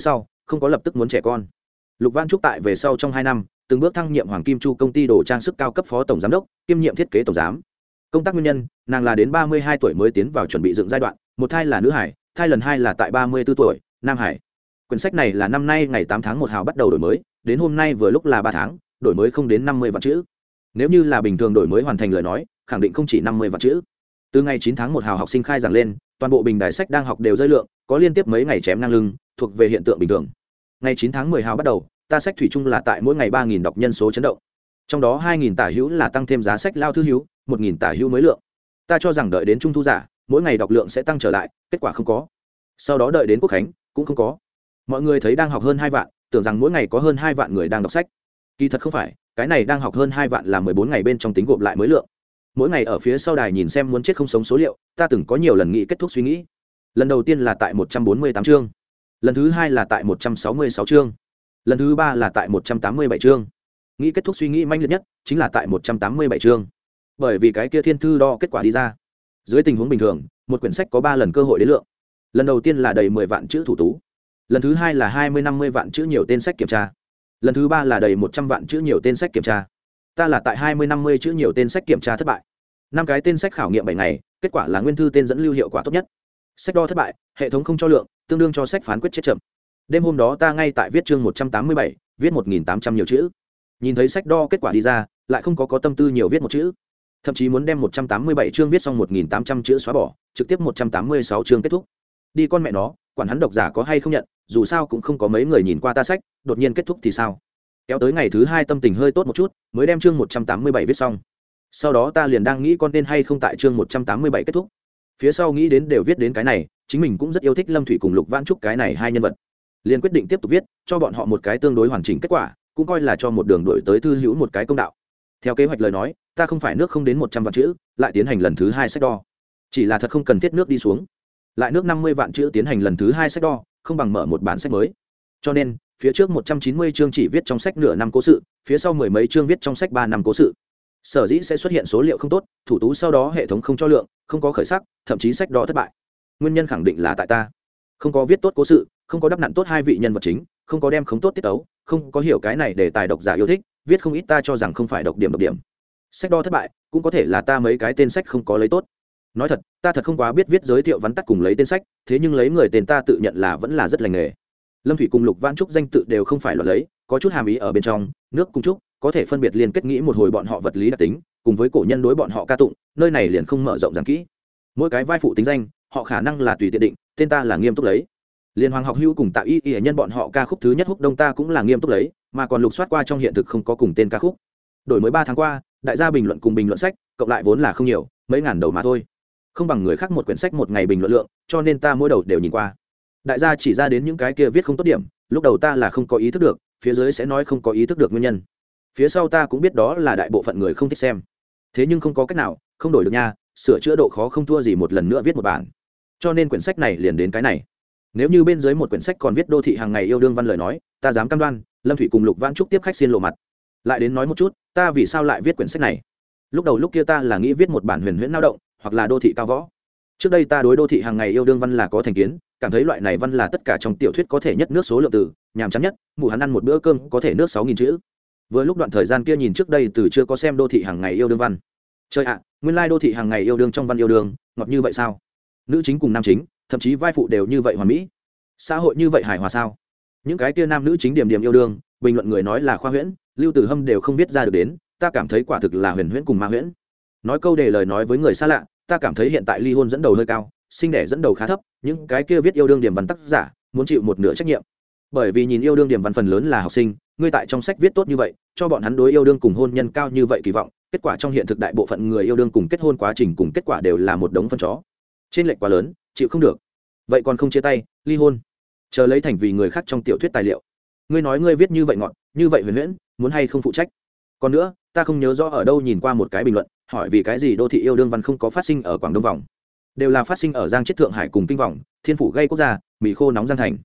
không có lập tức muốn trẻ con. Lục Văn Trúc tại về sau trong 2 năm từng bước thăng nhiệm Hoàng Kim Chu công ty đồ trang sức cao cấp phó tổng giám đốc kiêm nhiệm thiết kế tổng giám. Công tác nguyên nhân, nàng là đến 32 tuổi mới tiến vào chuẩn bị dựng giai đoạn, một thai là nữ hải, thai lần 2 là tại 34 tuổi nam hải. Quyển sách này là năm nay ngày 8 tháng 1 hào bắt đầu đổi mới, đến hôm nay vừa lúc là 3 tháng, đổi mới không đến 50 vạn chữ. Nếu như là bình thường đổi mới hoàn thành lời nói, khẳng định không chỉ 50 vạn chữ. Từ ngày 9 tháng 1 hào học sinh khai giảng lên, toàn bộ bình đài sách đang học đều rơi lượng, có liên tiếp mấy ngày chém ngang lưng, thuộc về hiện tượng bình thường. Ngày 9 tháng 10 hào bắt đầu, ta sách thủy chung là tại mỗi ngày 3000 đọc nhân số chấn động. Trong đó 2000 tả hữu là tăng thêm giá sách lao thư hữu, 1000 tả hữu mới lượng. Ta cho rằng đợi đến trung thu giả, mỗi ngày đọc lượng sẽ tăng trở lại, kết quả không có. Sau đó đợi đến quốc khánh, cũng không có. Mọi người thấy đang học hơn 2 vạn, tưởng rằng mỗi ngày có hơn 2 vạn người đang đọc sách. Kỳ thật không phải, cái này đang học hơn 2 vạn là 14 ngày bên trong tính gộp lại mới lượng. Mỗi ngày ở phía sau đài nhìn xem muốn chết không sống số liệu, ta từng có nhiều lần nghĩ kết thúc suy nghĩ. Lần đầu tiên là tại 148 chương, lần thứ 2 là tại 166 chương, lần thứ 3 là tại 187 chương. Nghĩ kết thúc suy nghĩ manh liệt nhất chính là tại 187 chương, bởi vì cái kia thiên thư đo kết quả đi ra. Dưới tình huống bình thường, một quyển sách có 3 lần cơ hội đến lượng. Lần đầu tiên là đầy 10 vạn chữ thủ tú, lần thứ 2 là 20-50 vạn chữ nhiều tên sách kiểm tra, lần thứ 3 là đầy 100 vạn chữ nhiều tên sách kiểm tra. Ta là tại 20-50 chữ nhiều tên sách kiểm tra thất bại. 5 cái tên sách khảo nghiệm 7 ngày, kết quả là nguyên thư tên dẫn lưu hiệu quả tốt nhất. Sách đo thất bại, hệ thống không cho lượng, tương đương cho sách phán quyết chết chậm. Đêm hôm đó ta ngay tại viết chương 187, viết 1800 nhiều chữ. Nhìn thấy sách đo kết quả đi ra, lại không có tâm tư nhiều viết một chữ. Thậm chí muốn đem 187 chương viết xong 1800 chữ xóa bỏ, trực tiếp 186 chương kết thúc. Đi con mẹ nó, quản hắn độc giả có hay không nhận, dù sao cũng không có mấy người nhìn qua ta sách, đột nhiên kết thúc thì sao? Kéo tới ngày thứ 2 tâm tình hơi tốt một chút, mới đem chương 187 viết xong. Sau đó ta liền đang nghĩ con nên hay không tại chương 187 kết thúc. Phía sau nghĩ đến đều viết đến cái này, chính mình cũng rất yêu thích Lâm Thủy cùng Lục Vãn Trúc cái này hai nhân vật. Liền quyết định tiếp tục viết, cho bọn họ một cái tương đối hoàn chỉnh kết quả, cũng coi là cho một đường đổi tới thư hữu một cái công đạo. Theo kế hoạch lời nói, ta không phải nước không đến 100 vạn chữ, lại tiến hành lần thứ 2 sách đo. Chỉ là thật không cần thiết nước đi xuống. Lại nước 50 vạn chữ tiến hành lần thứ 2 sách đo, không bằng mở một bản sách mới. Cho nên, phía trước 190 chương chỉ viết trong sách nửa năm cố sự, phía sau mười mấy chương viết trong sách 3 năm cố sự. Sở dĩ sẽ xuất hiện số liệu không tốt, thủ tú sau đó hệ thống không cho lượng, không có khởi sắc, thậm chí sách đo thất bại. Nguyên nhân khẳng định là tại ta, không có viết tốt cố sự, không có đắp nặn tốt hai vị nhân vật chính, không có đem khống tốt tiết tấu, không có hiểu cái này để tài độc giả yêu thích, viết không ít ta cho rằng không phải độc điểm. Sách đo thất bại, cũng có thể là ta mấy cái tên sách không có lấy tốt. Nói thật, ta thật không quá biết viết giới thiệu vắn tắt cùng lấy tên sách, thế nhưng lấy người tên ta tự nhận là vẫn là rất lành nghề. Lâm Thủy cùng Lục Vãn Trúc danh tự đều không phải loạn lấy, có chút hàm ý ở bên trong, nước cùng trúc, có thể phân biệt liên kết nghĩ một hồi bọn họ vật lý đặc tính, cùng với cổ nhân đối bọn họ ca tụng, nơi này liền không mở rộng giảng kỹ. Mỗi cái vai phụ tính danh, họ khả năng là tùy tiện định, tên ta là nghiêm túc lấy. Liên Hoàng Học Hữu cùng Tạ Y nhân bọn họ ca khúc thứ nhất Húc Đông ta cũng là nghiêm túc lấy, mà còn lục soát qua trong hiện thực không có cùng tên ca khúc. Đổi mới 3 tháng qua, đại gia bình luận cùng bình luận sách, cộng lại vốn là không nhiều, mấy ngàn đầu mà thôi. Không bằng người khác một quyển sách một ngày bình luận lượng, cho nên ta mỗi đầu đều nhìn qua. Đại gia chỉ ra đến những cái kia viết không tốt điểm, lúc đầu ta là không có ý thức được, phía dưới sẽ nói không có ý thức được nguyên nhân. Phía sau ta cũng biết đó là đại bộ phận người không thích xem. Thế nhưng không có cách nào, không đổi được nha, sửa chữa độ khó không thua gì một lần nữa viết một bản. Cho nên quyển sách này liền đến cái này. Nếu như bên dưới một quyển sách còn viết đô thị hàng ngày yêu đương văn lời nói, ta dám cam đoan, Lâm Thủy cùng Lục Vãn Trúc tiếp khách xin lộ mặt. Lại đến nói một chút, ta vì sao lại viết quyển sách này. Lúc đầu lúc kia ta là nghĩ viết một bản huyền huyễn lao động, hoặc là đô thị cao võ. Trước đây ta đối đô thị hàng ngày yêu đương văn là có thành kiến, cảm thấy loại này văn là tất cả trong tiểu thuyết có thể nhất nước số lượng từ, nhàm chán nhất, mụ hắn ăn một bữa cơm có thể nước 6000 chữ. Vừa lúc đoạn thời gian kia nhìn trước đây từ chưa có xem đô thị hàng ngày yêu đương văn. Chơi ạ, nguyên lai đô thị hàng ngày yêu đương trong văn yêu đương, ngọt như vậy sao? Nữ chính cùng nam chính, thậm chí vai phụ đều như vậy hoàn mỹ. Xã hội như vậy hài hòa sao? Những cái kia nam nữ chính điểm yêu đương, bình luận người nói là khoa huyễn, Lưu Tử Hâm đều không viết ra được đến, ta cảm thấy quả thực là huyền huyễn cùng ma huyễn. Nói câu để lời nói với người xa lạ, ta cảm thấy hiện tại ly hôn dẫn đầu hơi cao, sinh đẻ dẫn đầu khá thấp, những cái kia viết yêu đương điểm văn tác giả, muốn chịu một nửa trách nhiệm. Bởi vì nhìn yêu đương điểm văn phần lớn là học sinh, ngươi tại trong sách viết tốt như vậy, cho bọn hắn đối yêu đương cùng hôn nhân cao như vậy kỳ vọng, kết quả trong hiện thực đại bộ phận người yêu đương cùng kết hôn quá trình cùng kết quả đều là một đống phân chó. Trên lệch quá lớn, chịu không được. Vậy còn không chia tay, ly hôn. Chờ lấy thành vì người khác trong tiểu thuyết tài liệu. Ngươi nói ngươi viết như vậy ngọn, như vậy huyền huyễn, muốn hay không phụ trách. Còn nữa, ta không nhớ rõ ở đâu nhìn qua một cái bình luận, hỏi vì cái gì đô thị yêu đương văn không có phát sinh ở Quảng Đông vòng, đều là phát sinh ở Giang Chết Thượng Hải cùng Kinh vòng, Thiên Phủ gây quốc gia, Mỹ khô nóng Giang Thành.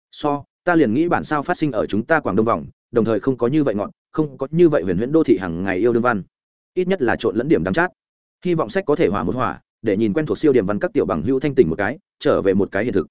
Ta liền nghĩ bản sao phát sinh ở chúng ta Quảng Đông vòng, đồng thời không có như vậy ngọn, không có như vậy huyền huyễn đô thị hàng ngày yêu đương văn. Ít nhất là trộn lẫn điểm đắng chát. Hy vọng sách có thể hòa một hỏa, để nhìn quen thuộc siêu điểm văn các tiểu bằng hữu thanh tỉnh một cái, trở về một cái hiện thực.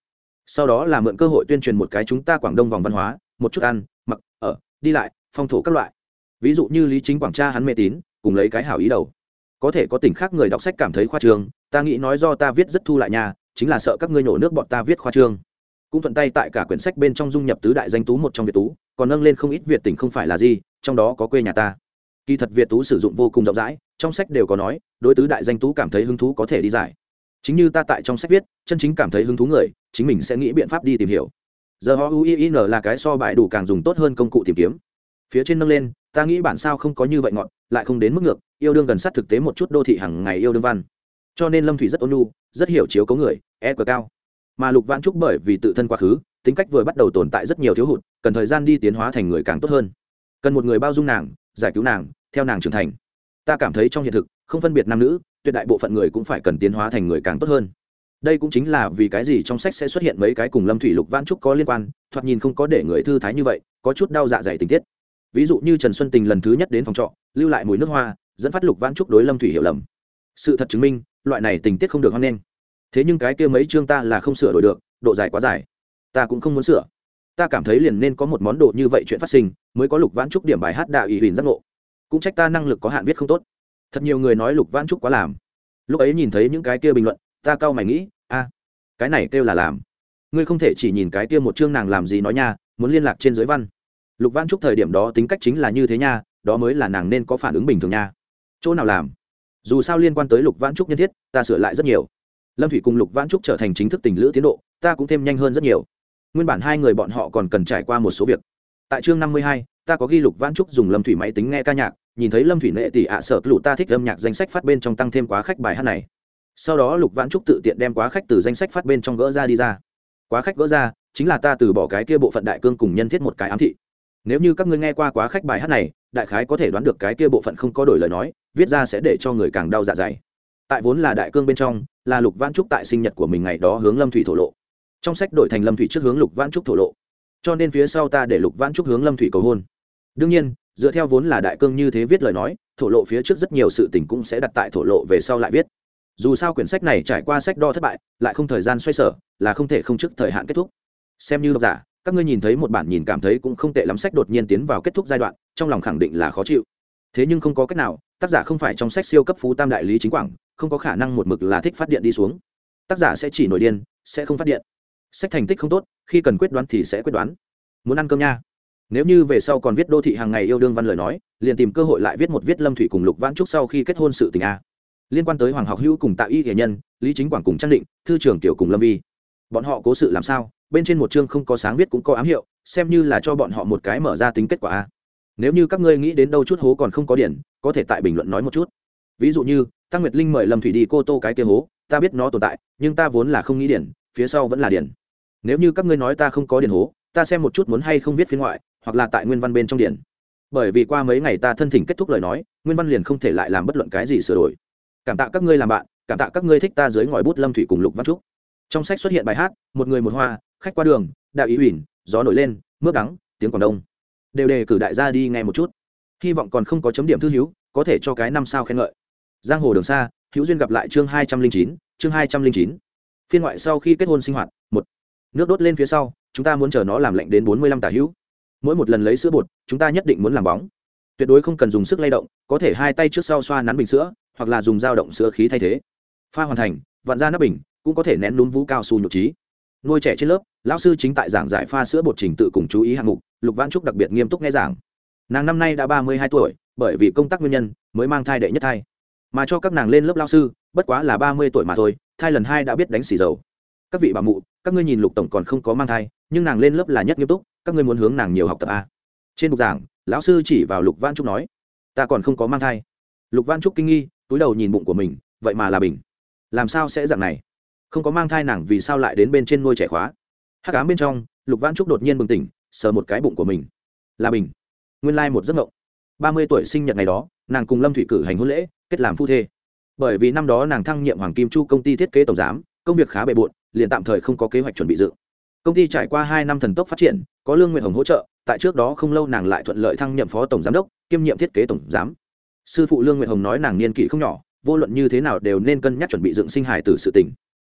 sau đó là mượn cơ hội tuyên truyền một cái chúng ta Quảng Đông vòng văn hóa, một chút ăn mặc ở đi lại phong thổ các loại. Ví dụ như Lý Chính Quảng cha hắn mê tín, cùng lấy cái hảo ý đầu, có thể có tỉnh khác người đọc sách cảm thấy khoa trương, ta nghĩ nói do ta viết rất thu lại nhà, chính là sợ các ngươi nhổ nước bọn ta viết khoa trương. Cũng thuận tay tại cả quyển sách bên trong dung nhập tứ đại danh tú một trong Việt tú, còn nâng lên không ít Việt tỉnh không phải là gì, trong đó có quê nhà ta. Kỳ thật Việt tú sử dụng vô cùng rộng rãi, trong sách đều có nói, đối tứ đại danh tú cảm thấy hứng thú có thể đi giải. Chính như ta tại trong sách viết, chân chính cảm thấy hứng thú người, chính mình sẽ nghĩ biện pháp đi tìm hiểu. Giờ HUIN là cái so bài đủ càng dùng tốt hơn công cụ tìm kiếm. Phía trên nâng lên, ta nghĩ bản sao không có như vậy ngọn, lại không đến mức ngược, yêu đương gần sát thực tế một chút đô thị hàng ngày yêu đương văn. Cho nên Lâm Thủy rất ôn nhu, rất hiểu chiếu cố người, EQ cao. Mà Lục Vãn Trúc bởi vì tự thân quá khứ, tính cách vừa bắt đầu tồn tại rất nhiều thiếu hụt, cần thời gian đi tiến hóa thành người càng tốt hơn. Cần một người bao dung nàng, giải cứu nàng, theo nàng trưởng thành. Ta cảm thấy trong hiện thực, không phân biệt nam nữ, tuyệt đại bộ phận người cũng phải cần tiến hóa thành người càng tốt hơn. Đây cũng chính là vì cái gì trong sách sẽ xuất hiện mấy cái cùng Lâm Thủy Lục Vãn Trúc có liên quan, thoạt nhìn không có để người thư thái như vậy, có chút đau dạ dày tình tiết. Ví dụ như Trần Xuân Tình lần thứ nhất đến phòng trọ, lưu lại mùi nước hoa, dẫn phát Lục Vãn Trúc đối Lâm Thủy hiểu lầm. Sự thật chứng minh, loại này tình tiết không được hoan nghênh. Thế nhưng cái kia mấy chương ta là không sửa đổi được, độ dài quá dài, ta cũng không muốn sửa. Ta cảm thấy liền nên có một món đồ như vậy chuyện phát sinh, mới có Lục Vãn Trúc điểm bài hát đạo ý huyền giác ngộ. Cũng trách ta năng lực có hạn viết không tốt. Thật nhiều người nói Lục Vãn Trúc quá làm. Lúc ấy nhìn thấy những cái kia bình luận, ta cau mày nghĩ, cái này kêu là làm. Ngươi không thể chỉ nhìn cái kia một chương nàng làm gì nói nha, muốn liên lạc trên dưới văn. Lục Vãn Trúc thời điểm đó tính cách chính là như thế nha, đó mới là nàng nên có phản ứng bình thường nha. Chỗ nào làm? Dù sao liên quan tới Lục Vãn Trúc nhân thiết, ta sửa lại rất nhiều. Lâm Thủy cùng Lục Vãn Trúc trở thành chính thức tình lữ tiến độ, ta cũng thêm nhanh hơn rất nhiều. Nguyên bản hai người bọn họ còn cần trải qua một số việc. Tại chương 52, ta có ghi Lục Vãn Trúc dùng Lâm Thủy máy tính nghe ca nhạc, nhìn thấy Lâm Thủy nệ tỷ sợ lụ ta thích âm nhạc danh sách phát bên trong tăng thêm quá khách bài hát này. Sau đó Lục Vãn Trúc tự tiện đem quá khách từ danh sách phát bên trong gỡ ra đi ra. Quá khách gỡ ra, chính là ta từ bỏ cái kia bộ phận đại cương cùng nhân thiết một cái ám thị. Nếu như các ngươi nghe qua quá khách bài hát này, đại khái có thể đoán được cái kia bộ phận không có đổi lời nói, viết ra sẽ để cho người càng đau dạ dày. Tại vốn là đại cương bên trong, là Lục Vãn Trúc tại sinh nhật của mình ngày đó hướng Lâm Thủy thổ lộ. Trong sách đổi thành Lâm Thủy trước hướng Lục Vãn Trúc thổ lộ. Cho nên phía sau ta để Lục Vãn Trúc hướng Lâm Thủy cầu hôn. Đương nhiên, dựa theo vốn là đại cương như thế viết lời nói, thổ lộ phía trước rất nhiều sự tình cũng sẽ đặt tại thổ lộ về sau lại viết. Dù sao quyển sách này trải qua sách đo thất bại, lại không thời gian xoay sở, là không thể không trước thời hạn kết thúc. Xem như độc giả, các ngươi nhìn thấy một bản nhìn cảm thấy cũng không tệ lắm sách đột nhiên tiến vào kết thúc giai đoạn, trong lòng khẳng định là khó chịu. Thế nhưng không có cách nào, tác giả không phải trong sách siêu cấp phú tam đại lý chính quảng, không có khả năng một mực là thích phát điện đi xuống. Tác giả sẽ chỉ nổi điên, sẽ không phát điện. Sách thành tích không tốt, khi cần quyết đoán thì sẽ quyết đoán. Muốn ăn cơm nha. Nếu như về sau còn viết đô thị hàng ngày yêu đương văn lời nói, liền tìm cơ hội lại viết một viết Lâm Thủy cùng Lục Vãn Trúc sau khi kết hôn sự tình a. Liên quan tới Hoàng Học Hữu cùng Tạ Y Nghệ Nhân, Lý Chính Quảng cùng Trang Định, thư trưởng Tiểu cùng Lâm Vi. Bọn họ cố sự làm sao? Bên trên một chương không có sáng viết cũng có ám hiệu, xem như là cho bọn họ một cái mở ra tính kết quả a. Nếu như các ngươi nghĩ đến đâu chút hố còn không có điển, có thể tại bình luận nói một chút. Ví dụ như, Tăng Nguyệt Linh mời Lâm Thủy đi Cô Tô cái kia hố, ta biết nó tồn tại, nhưng ta vốn là không nghĩ điển, phía sau vẫn là điển. Nếu như các ngươi nói ta không có điển hố, ta xem một chút muốn hay không viết phiên ngoại, hoặc là tại nguyên văn bên trong điển. Bởi vì qua mấy ngày ta thân thỉnh kết thúc lời nói, nguyên văn liền không thể lại làm bất luận cái gì sửa đổi. Cảm tạ các ngươi làm bạn, cảm tạ các ngươi thích ta dưới ngòi bút Lâm Thủy cùng Lục Vãn Trúc. Trong sách xuất hiện bài hát Một người một hoa, Khách qua đường, Đạo ý huỳnh, Gió nổi lên, Mướp đắng, Tiếng Quảng Đông. Đều đề cử đại gia đi nghe một chút. Hy vọng còn không có chấm điểm thư hữu, có thể cho cái 5 sao khen ngợi. Giang hồ đường xa, hữu duyên gặp lại chương 209, chương 209. Phiên ngoại sau khi kết hôn sinh hoạt, 1. Nước đốt lên phía sau, chúng ta muốn chờ nó làm lạnh đến 45 tả hữu. Mỗi một lần lấy sữa bột, chúng ta nhất định muốn làm bóng. Tuyệt đối không cần dùng sức lay động, có thể hai tay trước sau xoa nắn bình sữa, hoặc là dùng dao động sữa khí thay thế. Pha hoàn thành, vặn ra nắp bình, cũng có thể nén núm vú cao su nhục trí. Nuôi trẻ trên lớp, lão sư chính tại giảng giải pha sữa bột trình tự cùng chú ý hạng mục, Lục Vãn Trúc đặc biệt nghiêm túc nghe giảng. Nàng năm nay đã 32 tuổi, bởi vì công tác nguyên nhân mới mang thai đệ nhất thai. Mà cho các nàng lên lớp lão sư, bất quá là 30 tuổi mà thôi, thai lần 2 đã biết đánh xì dầu. Các vị bà mụ, các ngươi nhìn Lục tổng còn không có mang thai, nhưng nàng lên lớp là nhất nghiêm túc, các ngươi muốn hướng nàng nhiều học tập a. Trên bục giảng, lão sư chỉ vào Lục Vãn Trúc nói, ta còn không có mang thai. Lục Vãn Trúc kinh nghi, túi đầu nhìn bụng của mình, vậy mà là bình. Làm sao sẽ dạng này? Không có mang thai nàng vì sao lại đến bên trên nuôi trẻ khóa? Hắc ám bên trong, Lục Vãn Trúc đột nhiên bừng tỉnh, sờ một cái bụng của mình. Là bình. Nguyên lai một giấc mộng. 30 tuổi sinh nhật ngày đó, nàng cùng Lâm Thủy cử hành hôn lễ, kết làm phu thê. Bởi vì năm đó nàng thăng nhiệm Hoàng Kim Chu công ty thiết kế tổng giám, công việc khá bề bộn, liền tạm thời không có kế hoạch chuẩn bị dự. Công ty trải qua 2 năm thần tốc phát triển, có Lương Nguyệt Hồng hỗ trợ, tại trước đó không lâu nàng lại thuận lợi thăng nhiệm phó tổng giám đốc, kiêm nhiệm thiết kế tổng giám. Sư phụ Lương Nguyệt Hồng nói nàng niên kỷ không nhỏ, vô luận như thế nào đều nên cân nhắc chuẩn bị dựng sinh hài tử sự tình.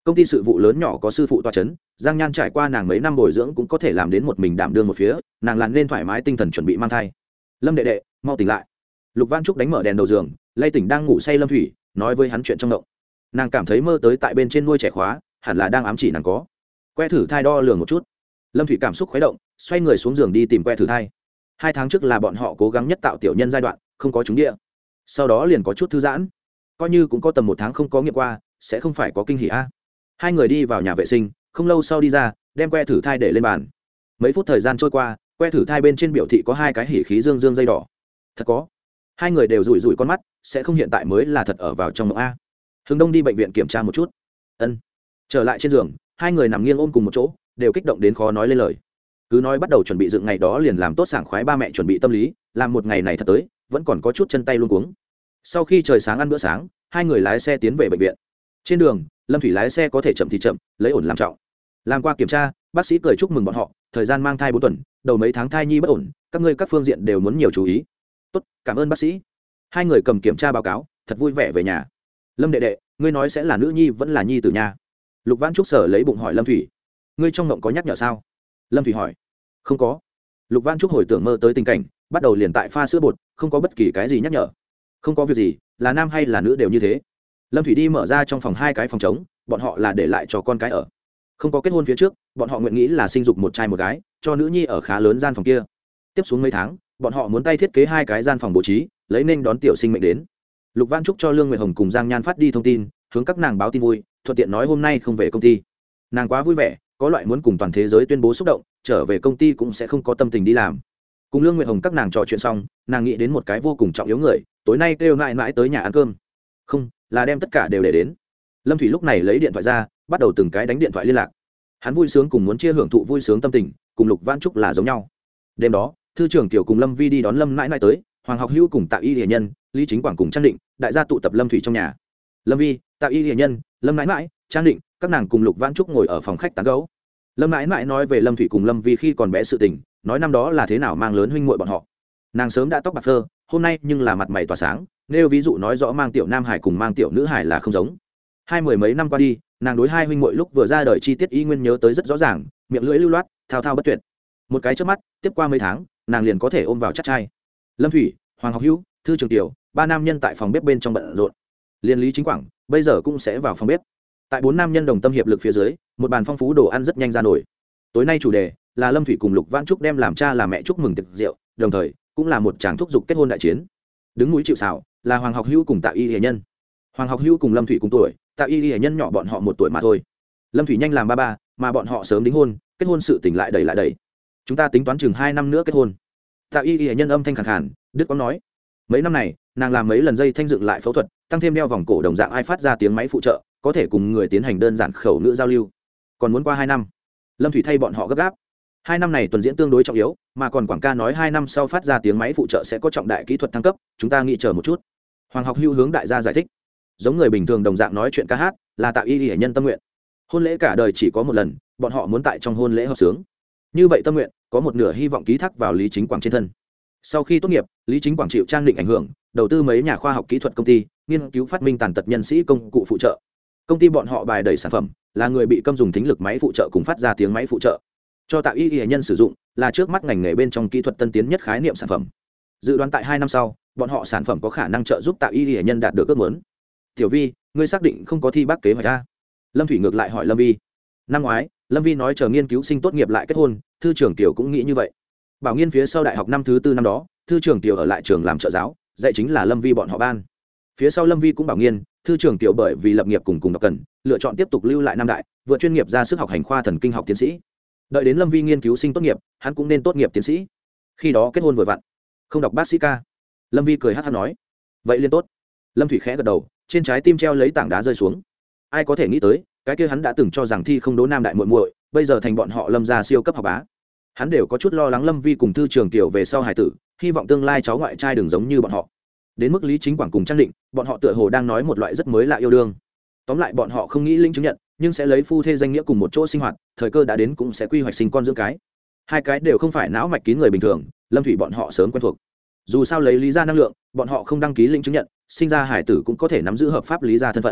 công ty sự vụ lớn nhỏ có sư phụ toa c h ấ n Giang Nhan trải qua nàng mấy năm bồi dưỡng cũng có thể làm đến một mình đảm đương một phía, nàng làm nên thoải mái tinh thần chuẩn bị mang thai. Lâm đệ đệ, mau tỉnh lại. Lục Văn Trúc đánh mở đèn đầu giường, lay tỉnh đang ngủ say Lâm Thủy, nói với hắn chuyện trong động. Nàng cảm thấy mơ tới tại bên trên nuôi trẻ khóa, hẳn là đang ám chỉ nàng có. Que thử thai đo lường một chút. Lâm Thủy cảm xúc khuấy động, xoay người xuống giường đi tìm que thử thai. 2 tháng trước là bọn họ cố gắng nhất tạo tiểu nhân giai đoạn, không có trúng địa. Sau đó liền có chút thư giãn, coi như cũng có tầm 1 tháng không có nghiệm qua, sẽ không phải có kinh hỉ a. Hai người đi vào nhà vệ sinh, không lâu sau đi ra, đem que thử thai để lên bàn. Mấy phút thời gian trôi qua, que thử thai bên trên biểu thị có 2 cái hỉ khí dương dương dây đỏ. Thật có. Hai người đều rủi rủi con mắt, sẽ không hiện tại mới là thật ở vào trong mộng a. Hướng Đông đi bệnh viện kiểm tra một chút. Ân. Trở lại trên giường, hai người nằm nghiêng ôm cùng một chỗ, đều kích động đến khó nói lên lời. Cứ nói bắt đầu chuẩn bị dựng ngày đó liền làm tốt sảng khoái ba mẹ chuẩn bị tâm lý, làm một ngày này thật tới, vẫn còn có chút chân tay luống cuống. Sau khi trời sáng ăn bữa sáng, hai người lái xe tiến về bệnh viện. Trên đường, Lâm Thủy lái xe có thể chậm thì chậm, lấy ổn làm trọng. Làm qua kiểm tra, bác sĩ cười chúc mừng bọn họ, thời gian mang thai 4 tuần, đầu mấy tháng thai nhi bất ổn, các ngươi các phương diện đều muốn nhiều chú ý. Tốt, cảm ơn bác sĩ. Hai người cầm kiểm tra báo cáo, thật vui vẻ về nhà. Lâm đệ đệ, ngươi nói sẽ là nữ nhi vẫn là nhi tử nha? Lục Vãn Trúc sở lấy bụng hỏi Lâm Thủy. Ngươi trong mộng có nhắc nhở sao? Lâm Thủy hỏi. Không có. Lục Vãn Trúc hồi tưởng mơ tới tình cảnh, bắt đầu liền tại pha sữa bột, không có bất kỳ cái gì nhắc nhở. Không có việc gì, là nam hay là nữ đều như thế. Lâm Thủy đi mở ra trong phòng 2 cái phòng trống, bọn họ là để lại cho con cái ở. Không có kết hôn phía trước, bọn họ nguyện nghĩ là sinh dục một trai một gái, cho nữ nhi ở khá lớn gian phòng kia. Tiếp xuống mấy tháng, bọn họ muốn tay thiết kế 2 cái gian phòng bố trí, lấy nên đón tiểu sinh mệnh đến. Lục Vãn Trúc cho Lương Nguyệt Hồng cùng Giang Nhan phát đi thông tin, hướng các nàng báo tin vui, thuận tiện nói hôm nay không về công ty. Nàng quá vui vẻ, có loại muốn cùng toàn thế giới tuyên bố xúc động, trở về công ty cũng sẽ không có tâm tình đi làm. Cùng Lương Nguyệt Hồng các nàng trò chuyện xong, nàng nghĩ đến một cái vô cùng trọng yếu người, tối nay kêu mãi mãi tới nhà ăn cơm. Không, là đem tất cả đều để đến. Lâm Thủy lúc này lấy điện thoại ra, bắt đầu từng cái đánh điện thoại liên lạc. Hắn vui sướng cùng muốn chia hưởng thụ vui sướng tâm tình, cùng Lục Vãn Trúc là giống nhau. Đêm đó, thư trưởng tiểu cùng Lâm Vi đi đón Lâm mãi mãi tới, Hoàng Học Hữu cùng Tạ Y Liễu Nhân, Lý Chính Quảng cùng Trang Định, đại gia tụ tập Lâm Thủy trong nhà. Lâm Vi, Tạ Y Liễu Nhân, Lâm mãi mãi, Trang Định, các nàng cùng Lục Vãn Trúc ngồi ở phòng khách tán gẫu. Lâm mãi mãi nói về Lâm Thủy cùng Lâm Vi khi còn bé sự tình, nói năm đó là thế nào mang lớn huynh muội bọn họ. Nàng sớm đã tóc bạc phơ, hôm nay nhưng là mặt mày tỏa sáng, nêu ví dụ nói rõ mang tiểu nam hải cùng mang tiểu nữ hải là không giống. 20 mấy năm qua đi, nàng đối 2 huynh muội lúc vừa ra đời chi tiết y nguyên nhớ tới rất rõ ràng, miệng lưỡi lưu loát, thao thao bất tuyệt. Một cái chớp mắt, tiếp qua mấy tháng, nàng liền có thể ôm vào chắc trai. Lâm Thủy, Hoàng Học Hữu, thư trường tiểu, 3 nam nhân tại phòng bếp bên trong bận rộn. Liên Lý Chính Quảng bây giờ cũng sẽ vào phòng bếp. Tại 4 nam nhân đồng tâm hiệp lực phía dưới, một bàn phong phú đồ ăn rất nhanh ra nổi. Tối nay chủ đề là Lâm Thủy cùng Lục Vãn Trúc đem làm cha làm mẹ chúc mừng tiệc rượu, đồng thời cũng là một tràng thúc giục kết hôn đại chiến. Đứng núi chịu sào là Hoàng Học Hữu cùng Tạ Y Liễu Nhân. Hoàng Học Hữu cùng Lâm Thủy cùng tuổi, Tạ Y Liễu Nhân nhỏ bọn họ 1 tuổi mà thôi. Lâm Thủy nhanh làm ba ba, mà bọn họ sớm đính hôn, kết hôn sự tỉnh lại đầy. Chúng ta tính toán chừng 2 năm nữa kết hôn. Tạ Y Liễu Nhân âm thanh khàn khàn, đứt quãng nói. Mấy năm này, nàng làm mấy lần dây thanh dựng lại phẫu thuật, tăng thêm đeo vòng cổ đồng dạng ai phát ra tiếng máy phụ trợ, có thể cùng người tiến hành đơn giản khẩu ngữ giao lưu. Còn muốn qua 2 năm. Lâm Thủy thay bọn họ gấp gáp. 2 năm này tuần diễn tương đối trọng yếu, mà còn quảng ca nói 2 năm sau phát ra tiếng máy phụ trợ sẽ có trọng đại kỹ thuật thăng cấp, chúng ta nghĩ chờ một chút. Hoàng Học Hữu hướng đại gia giải thích. Giống người bình thường đồng dạng nói chuyện ca hát, là Tạ Y Liễu Nhân tâm nguyện. Hôn lễ cả đời chỉ có một lần, bọn họ muốn tại trong hôn lễ hợp sướng. Như vậy tâm nguyện, có một nửa hy vọng ký thác vào Lý Chính Quảng trên thân. Sau khi tốt nghiệp, Lý Chính Quảng chịu Trang Định ảnh hưởng, đầu tư mấy nhà khoa học kỹ thuật công ty, nghiên cứu phát minh tàn tật nhân sĩ công cụ phụ trợ. Công ty bọn họ bài đầy sản phẩm, là người bị câm dùng thính lực máy phụ trợ cùng phát ra tiếng máy phụ trợ. Cho Tạ Y Liễu Nhân sử dụng, là trước mắt ngành nghề bên trong kỹ thuật tân tiến nhất khái niệm sản phẩm. Dự đoán tại 2 năm sau, bọn họ sản phẩm có khả năng trợ giúp Tạ Y Liễu Nhân đạt được ước muốn. Tiểu Vi, ngươi xác định không có thi bác kế hoạch a? Lâm Thủy ngược lại hỏi Lâm Vi. Năm ngoái, Lâm Vi nói chờ nghiên cứu sinh tốt nghiệp lại kết hôn, thư trưởng tiểu cũng nghĩ như vậy. Bảo Nghiên phía sau đại học năm thứ 4 năm đó, thư trưởng tiểu ở lại trường làm trợ giáo, dạy chính là Lâm Vi bọn họ ban. Phía sau Lâm Vi cũng Bảo Nghiên, thư trưởng tiểu bởi vì lập nghiệp cùng đọc cần, lựa chọn tiếp tục lưu lại Nam Đại, vượt chuyên nghiệp ra sức học hành khoa thần kinh học tiến sĩ. Đợi đến Lâm Vi nghiên cứu sinh tốt nghiệp, hắn cũng nên tốt nghiệp tiến sĩ. Khi đó kết hôn vừa vặn, không đọc bác sĩ ca. Lâm Vi cười hắt hắt nói, vậy liên tốt. Lâm Thủy khẽ gật đầu, trên trái tim treo lấy tảng đá rơi xuống. Ai có thể nghĩ tới, cái kia hắn đã từng cho rằng thi không đỗ Nam Đại muội muội, bây giờ thành bọn họ Lâm gia siêu cấp học bá. Hắn đều có chút lo lắng Lâm Vi cùng thư trường tiểu về sau hài tử, hy vọng tương lai cháu ngoại trai đừng giống như bọn họ. Đến mức Lý Chính Quảng cùng Trang Định, bọn họ tựa hồ đang nói một loại rất mới lạ yêu đương. Tóm lại bọn họ không nghĩ linh chứng nhận, nhưng sẽ lấy phu thê danh nghĩa cùng một chỗ sinh hoạt, thời cơ đã đến cũng sẽ quy hoạch sinh con dưỡng cái. 2 cái đều không phải não mạch kín người bình thường, Lâm Thủy bọn họ sớm quen thuộc. Dù sao lấy lý gia năng lượng, bọn họ không đăng ký linh chứng nhận, sinh ra hải tử cũng có thể nắm giữ hợp pháp lý gia thân phận.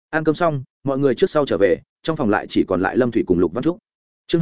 ăn cơm xong mọi người trước sau trở về, trong phòng lại chỉ còn lại Lâm Thủy cùng Lục Văn Trúc. Chương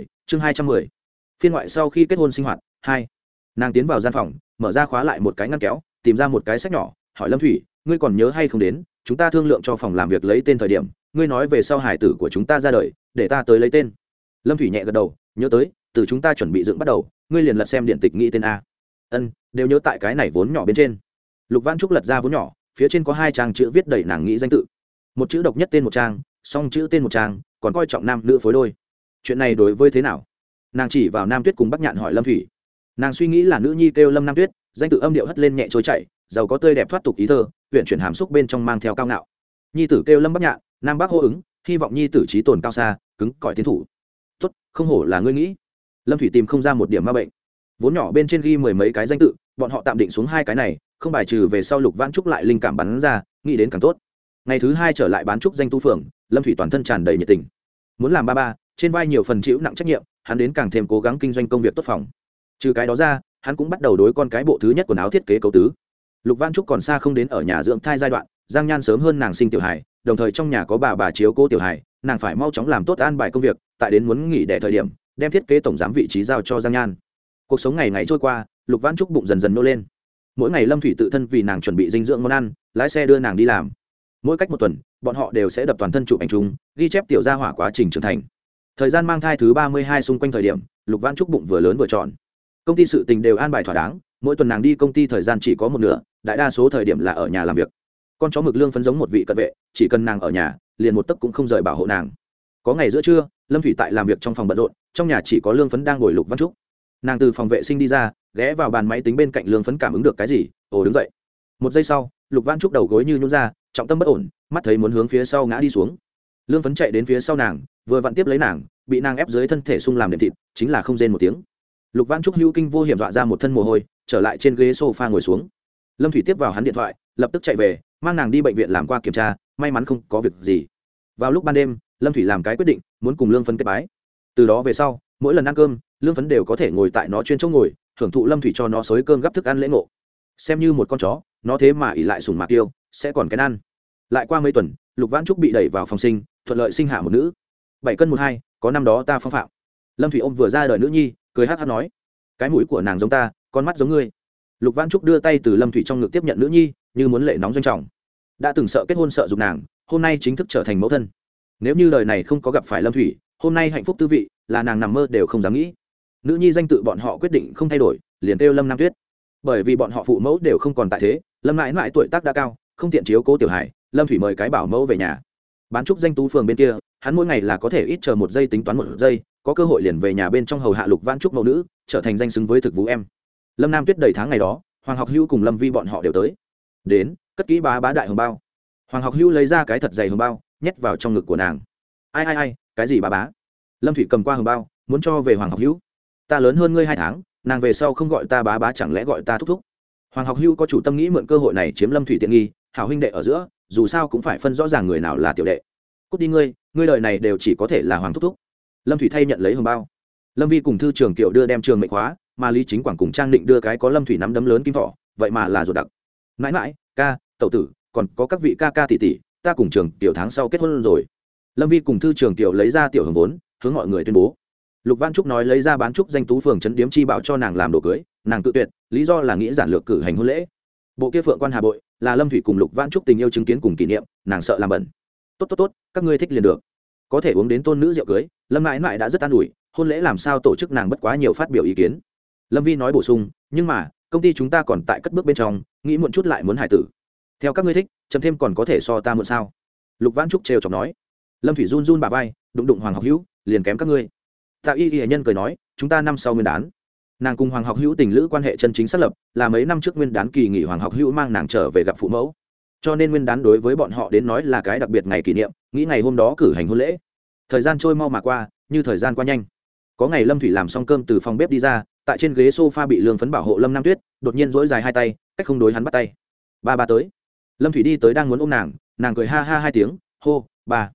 210. Phiên ngoại sau khi kết hôn sinh hoạt 2. Nàng tiến vào gian phòng, mở ra khóa lại một cái ngăn kéo, tìm ra một cái sách nhỏ, hỏi Lâm Thủy, ngươi còn nhớ hay không đến, chúng ta thương lượng cho phòng làm việc lấy tên thời điểm, ngươi nói về sau hải tử của chúng ta ra đời, để ta tới lấy tên. Lâm Thủy nhẹ gật đầu, nhớ tới, từ chúng ta chuẩn bị dựng bắt đầu, ngươi liền lật xem điện tịch nghĩ tên a. Ân, đều nhớ tại cái này vốn nhỏ bên trên. Lục Văn Trúc lật ra vốn nhỏ, phía trên có 2 trang chữ viết đầy nàng nghĩ danh tự. Một chữ độc nhất tên một trang, song chữ tên một trang, còn coi trọng nam nữ phối đôi. Chuyện này đối với thế nào? Nàng chỉ vào Nam Tuyết cùng Bắc Nhạn hỏi Lâm Thủy. Nàng suy nghĩ là nữ nhi kêu Lâm Nam Tuyết, danh tự âm điệu hất lên nhẹ trôi chảy, giàu có tươi đẹp thoát tục ý thơ, huyện chuyển hàm xúc bên trong mang theo cao ngạo. Nhi tử kêu Lâm Bắc Nhạn, Nam Bắc hô ứng, hy vọng nhi tử trí tồn cao xa, cứng cỏi tiến thủ. Tốt, không hổ là ngươi nghĩ. Lâm Thủy tìm không ra một điểm ma bệnh. Vốn nhỏ bên trên ghi 10 mấy cái danh tự, bọn họ tạm định xuống 2 cái này, không bài trừ về sau Lục Vãn Trúc lại linh cảm bắn ra, nghĩ đến càng tốt. Ngày thứ 2 trở lại bán trúc danh tu phường, Lâm Thủy toàn thân tràn đầy nhiệt tình. Muốn làm ba, trên vai nhiều phần chịu nặng trách nhiệm, hắn đến càng thêm cố gắng kinh doanh công việc tốt phòng. Trừ cái đó ra, hắn cũng bắt đầu đối con cái bộ thứ nhất quần áo thiết kế cấu tứ. Lục Vãn Trúc còn xa không đến ở nhà dưỡng thai giai đoạn, Giang Nhan sớm hơn nàng sinh tiểu hài, đồng thời trong nhà có bà chiếu cố tiểu hài, nàng phải mau chóng làm tốt an bài công việc, tại đến muốn nghỉ đẻ thời điểm, đem thiết kế tổng giám vị trí giao cho Giang Nhan. Cuộc sống ngày ngày trôi qua, Lục Vãn Trúc bụng dần dần nô lên. Mỗi ngày Lâm Thủy tự thân vì nàng chuẩn bị dinh dưỡng món ăn, lái xe đưa nàng đi làm. Mỗi cách 1 tuần, bọn họ đều sẽ đập toàn thân chụp ảnh chung, ghi chép tiểu gia hỏa quá trình trưởng thành. Thời gian mang thai thứ 32 xung quanh thời điểm, Lục Vãn Trúc bụng vừa lớn vừa tròn. Công ty sự tình đều an bài thỏa đáng, mỗi tuần nàng đi công ty thời gian chỉ có 1/2, đại đa số thời điểm là ở nhà làm việc. Con chó mực lương phấn giống một vị cận vệ, chỉ cần nàng ở nhà, liền một tấc cũng không rời bảo hộ nàng. Có ngày giữa trưa, Lâm Thủy tại làm việc trong phòng bận rộn, trong nhà chỉ có lương phấn đang ngồi Lục Vãn Trúc. Nàng từ phòng vệ sinh đi ra, ghé vào bàn máy tính bên cạnh lương phấn cảm ứng được cái gì, đứng dậy. 1 giây sau, Lục Vãn Trúc đầu gối như nhũn ra, trọng tâm bất ổn, mắt thấy muốn hướng phía sau ngã đi xuống. Lương phấn chạy đến phía sau nàng, vừa vặn tiếp lấy nàng, bị nàng ép dưới thân thể sung làm đệm thịt, chính là không rên một tiếng. Lục Vãn Trúc hữu kinh vô hiểm dọa ra một thân mồ hôi, trở lại trên ghế sofa ngồi xuống. Lâm Thủy tiếp vào hắn điện thoại, lập tức chạy về, mang nàng đi bệnh viện làm qua kiểm tra, may mắn không có việc gì. Vào lúc ban đêm, Lâm Thủy làm cái quyết định, muốn cùng lương phấn kết bái. Từ đó về sau, mỗi lần ăn cơm, lương phấn đều có thể ngồi tại nó chuyên chỗ ngồi, thưởng thụ Lâm Thủy cho nó xới cơm gắp thức ăn lễ ngộ. Xem như một con chó, nó thế mà ỉ lại sủng mạc tiêu, sẽ còn cái ăn. Lại qua mấy tuần, Lục Vãn Trúc bị đẩy vào phòng sinh, thuận lợi sinh hạ một nữ. 7 cân 1/2, có năm đó ta phong phạm. Lâm Thủy ôm vừa ra đời nữ nhi, cười hắc hắc nói, cái mũi của nàng giống ta, con mắt giống ngươi. Lục Vãn Trúc đưa tay từ Lâm Thủy trong ngực tiếp nhận nữ nhi, như muốn lệ nóng doanh trọng. Đã từng sợ kết hôn sợ dục nàng, hôm nay chính thức trở thành mẫu thân. Nếu như đời này không có gặp phải Lâm Thủy, hôm nay hạnh phúc tư vị là nàng nằm mơ đều không dám nghĩ. Nữ nhi danh tự bọn họ quyết định không thay đổi, liền kêu Lâm Nam Tuyết. Bởi vì bọn họ phụ mẫu đều không còn tại thế, Lâm mãi mãi tuổi tác đã cao, không tiện chiếu cố tiểu hải, Lâm Thủy mời cái bảo mẫu về nhà. Bán trúc danh tú phường bên kia, hắn mỗi ngày là có thể ít chờ 1 giây tính toán 1 giây, có cơ hội liền về nhà bên trong hầu hạ Lục Vãn Trúc mẫu nữ, trở thành danh xứng với thực vũ em. Lâm Nam Tuyết đầy tháng ngày đó, Hoàng Học Hữu cùng Lâm Vi bọn họ đều tới. Đến, cất kỹ bá đại hồng bao. Hoàng Học Hữu lấy ra cái thật dày hồng bao, nhét vào trong ngực của nàng. Ai, cái gì bá? Lâm Thủy cầm qua hồng bao, muốn cho về Hoàng Học Hữu. Ta lớn hơn ngươi 2 tháng, nàng về sau không gọi ta bá chẳng lẽ gọi ta thúc thúc? Hoàng Học Hữu có chủ tâm nghĩ mượn cơ hội này chiếm Lâm Thủy tiện nghi, hảo huynh đệ ở giữa, dù sao cũng phải phân rõ ràng người nào là tiểu đệ. Cút đi ngươi đời này đều chỉ có thể là Hoàng thúc thúc. Lâm Thủy thay nhận lấy hồng bao. Lâm Vi cùng thư trường Kiều đưa đem trường mệnh khóa, mà Lý Chính Quảng cùng Trang Định đưa cái có Lâm Thủy nắm đấm lớn kim thỏ, vậy mà là ruột đặc. Mãi, ca, tẩu tử, còn có các vị ca tỷ tỷ, ta cùng trường Kiều tháng sau kết hôn rồi. Lâm Vi cùng thư trường Kiều lấy ra tiểu hồng vốn, hướng mọi người tuyên bố. Lục Vãn Trúc nói lấy ra bán trúc danh tú phường trấn điếm chi bảo cho nàng làm đồ cưới, nàng tự tuyệt, lý do là nghĩ giản lược cử hành hôn lễ. Bộ kia phượng quan hà bội là Lâm Thủy cùng Lục Vãn Trúc tình yêu chứng kiến cùng kỷ niệm, nàng sợ làm bẩn. Tốt, các ngươi thích liền được. Có thể uống đến tôn nữ rượu cưới, Lâm mãi mãi đã rất an ủi, hôn lễ làm sao tổ chức nàng bất quá nhiều phát biểu ý kiến. Lâm Vi nói bổ sung, nhưng mà công ty chúng ta còn tại cất bước bên trong, nghĩ muộn chút lại muốn hài tử. Theo các ngươi thích, chấm thêm còn có thể so ta muộn sao? Lục Vãn Trúc trêu chọc nói. Lâm Thủy run bà vai, đụng Hoàng Học Hữu, liền kém các ngươi. Tạ Y nhân cười nói, chúng ta năm sau nguyên đán. Nàng cùng Hoàng Học Hữu tình lữ quan hệ chân chính xác lập, là mấy năm trước nguyên đán kỳ nghỉ Hoàng Học Hữu mang nàng trở về gặp phụ mẫu. Cho nên nguyên đán đối với bọn họ đến nói là cái đặc biệt ngày kỷ niệm, nghĩ ngày hôm đó cử hành hôn lễ. Thời gian trôi mau mà qua, như thời gian qua nhanh. Có ngày Lâm Thủy làm xong cơm từ phòng bếp đi ra, tại trên ghế sofa bị lương phấn bảo hộ Lâm Nam Tuyết, đột nhiên duỗi dài 2 tay, cách không đối hắn bắt tay. Ba tới. Lâm Thủy đi tới đang muốn ôm nàng cười ha 2 tiếng, hô, ba.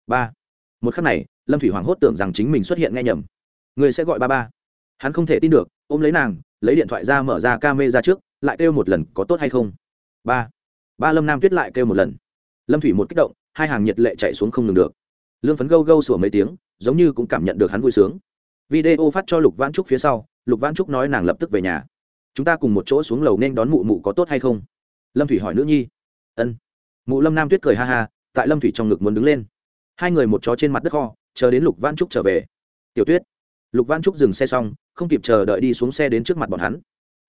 Một khắc này, Lâm Thủy hoảng hốt tưởng rằng chính mình xuất hiện nghe nhầm. Người sẽ gọi ba. Hắn không thể tin được, ôm lấy nàng, lấy điện thoại ra mở ra camera trước, lại kêu một lần có tốt hay không. Ba. Lâm Nam Tuyết lại kêu một lần. Lâm Thủy một kích động, hai hàng nhiệt lệ chạy xuống không ngừng được. Lương Phấn gâu gâu sủa mấy tiếng, giống như cũng cảm nhận được hắn vui sướng. Video phát cho Lục Vãn Trúc phía sau, Lục Vãn Trúc nói nàng lập tức về nhà. Chúng ta cùng một chỗ xuống lầu nên đón mụ mụ có tốt hay không? Lâm Thủy hỏi nữ nhi. Ân. Mụ Lâm Nam Tuyết cười ha ha, tại Lâm Thủy trong ngực muốn đứng lên. Hai người một chó trên mặt đất kho, chờ đến Lục Vãn Trúc trở về. Tiểu Tuyết. Lục Vãn Trúc dừng xe xong, không kịp chờ đợi đi xuống xe đến trước mặt bọn hắn.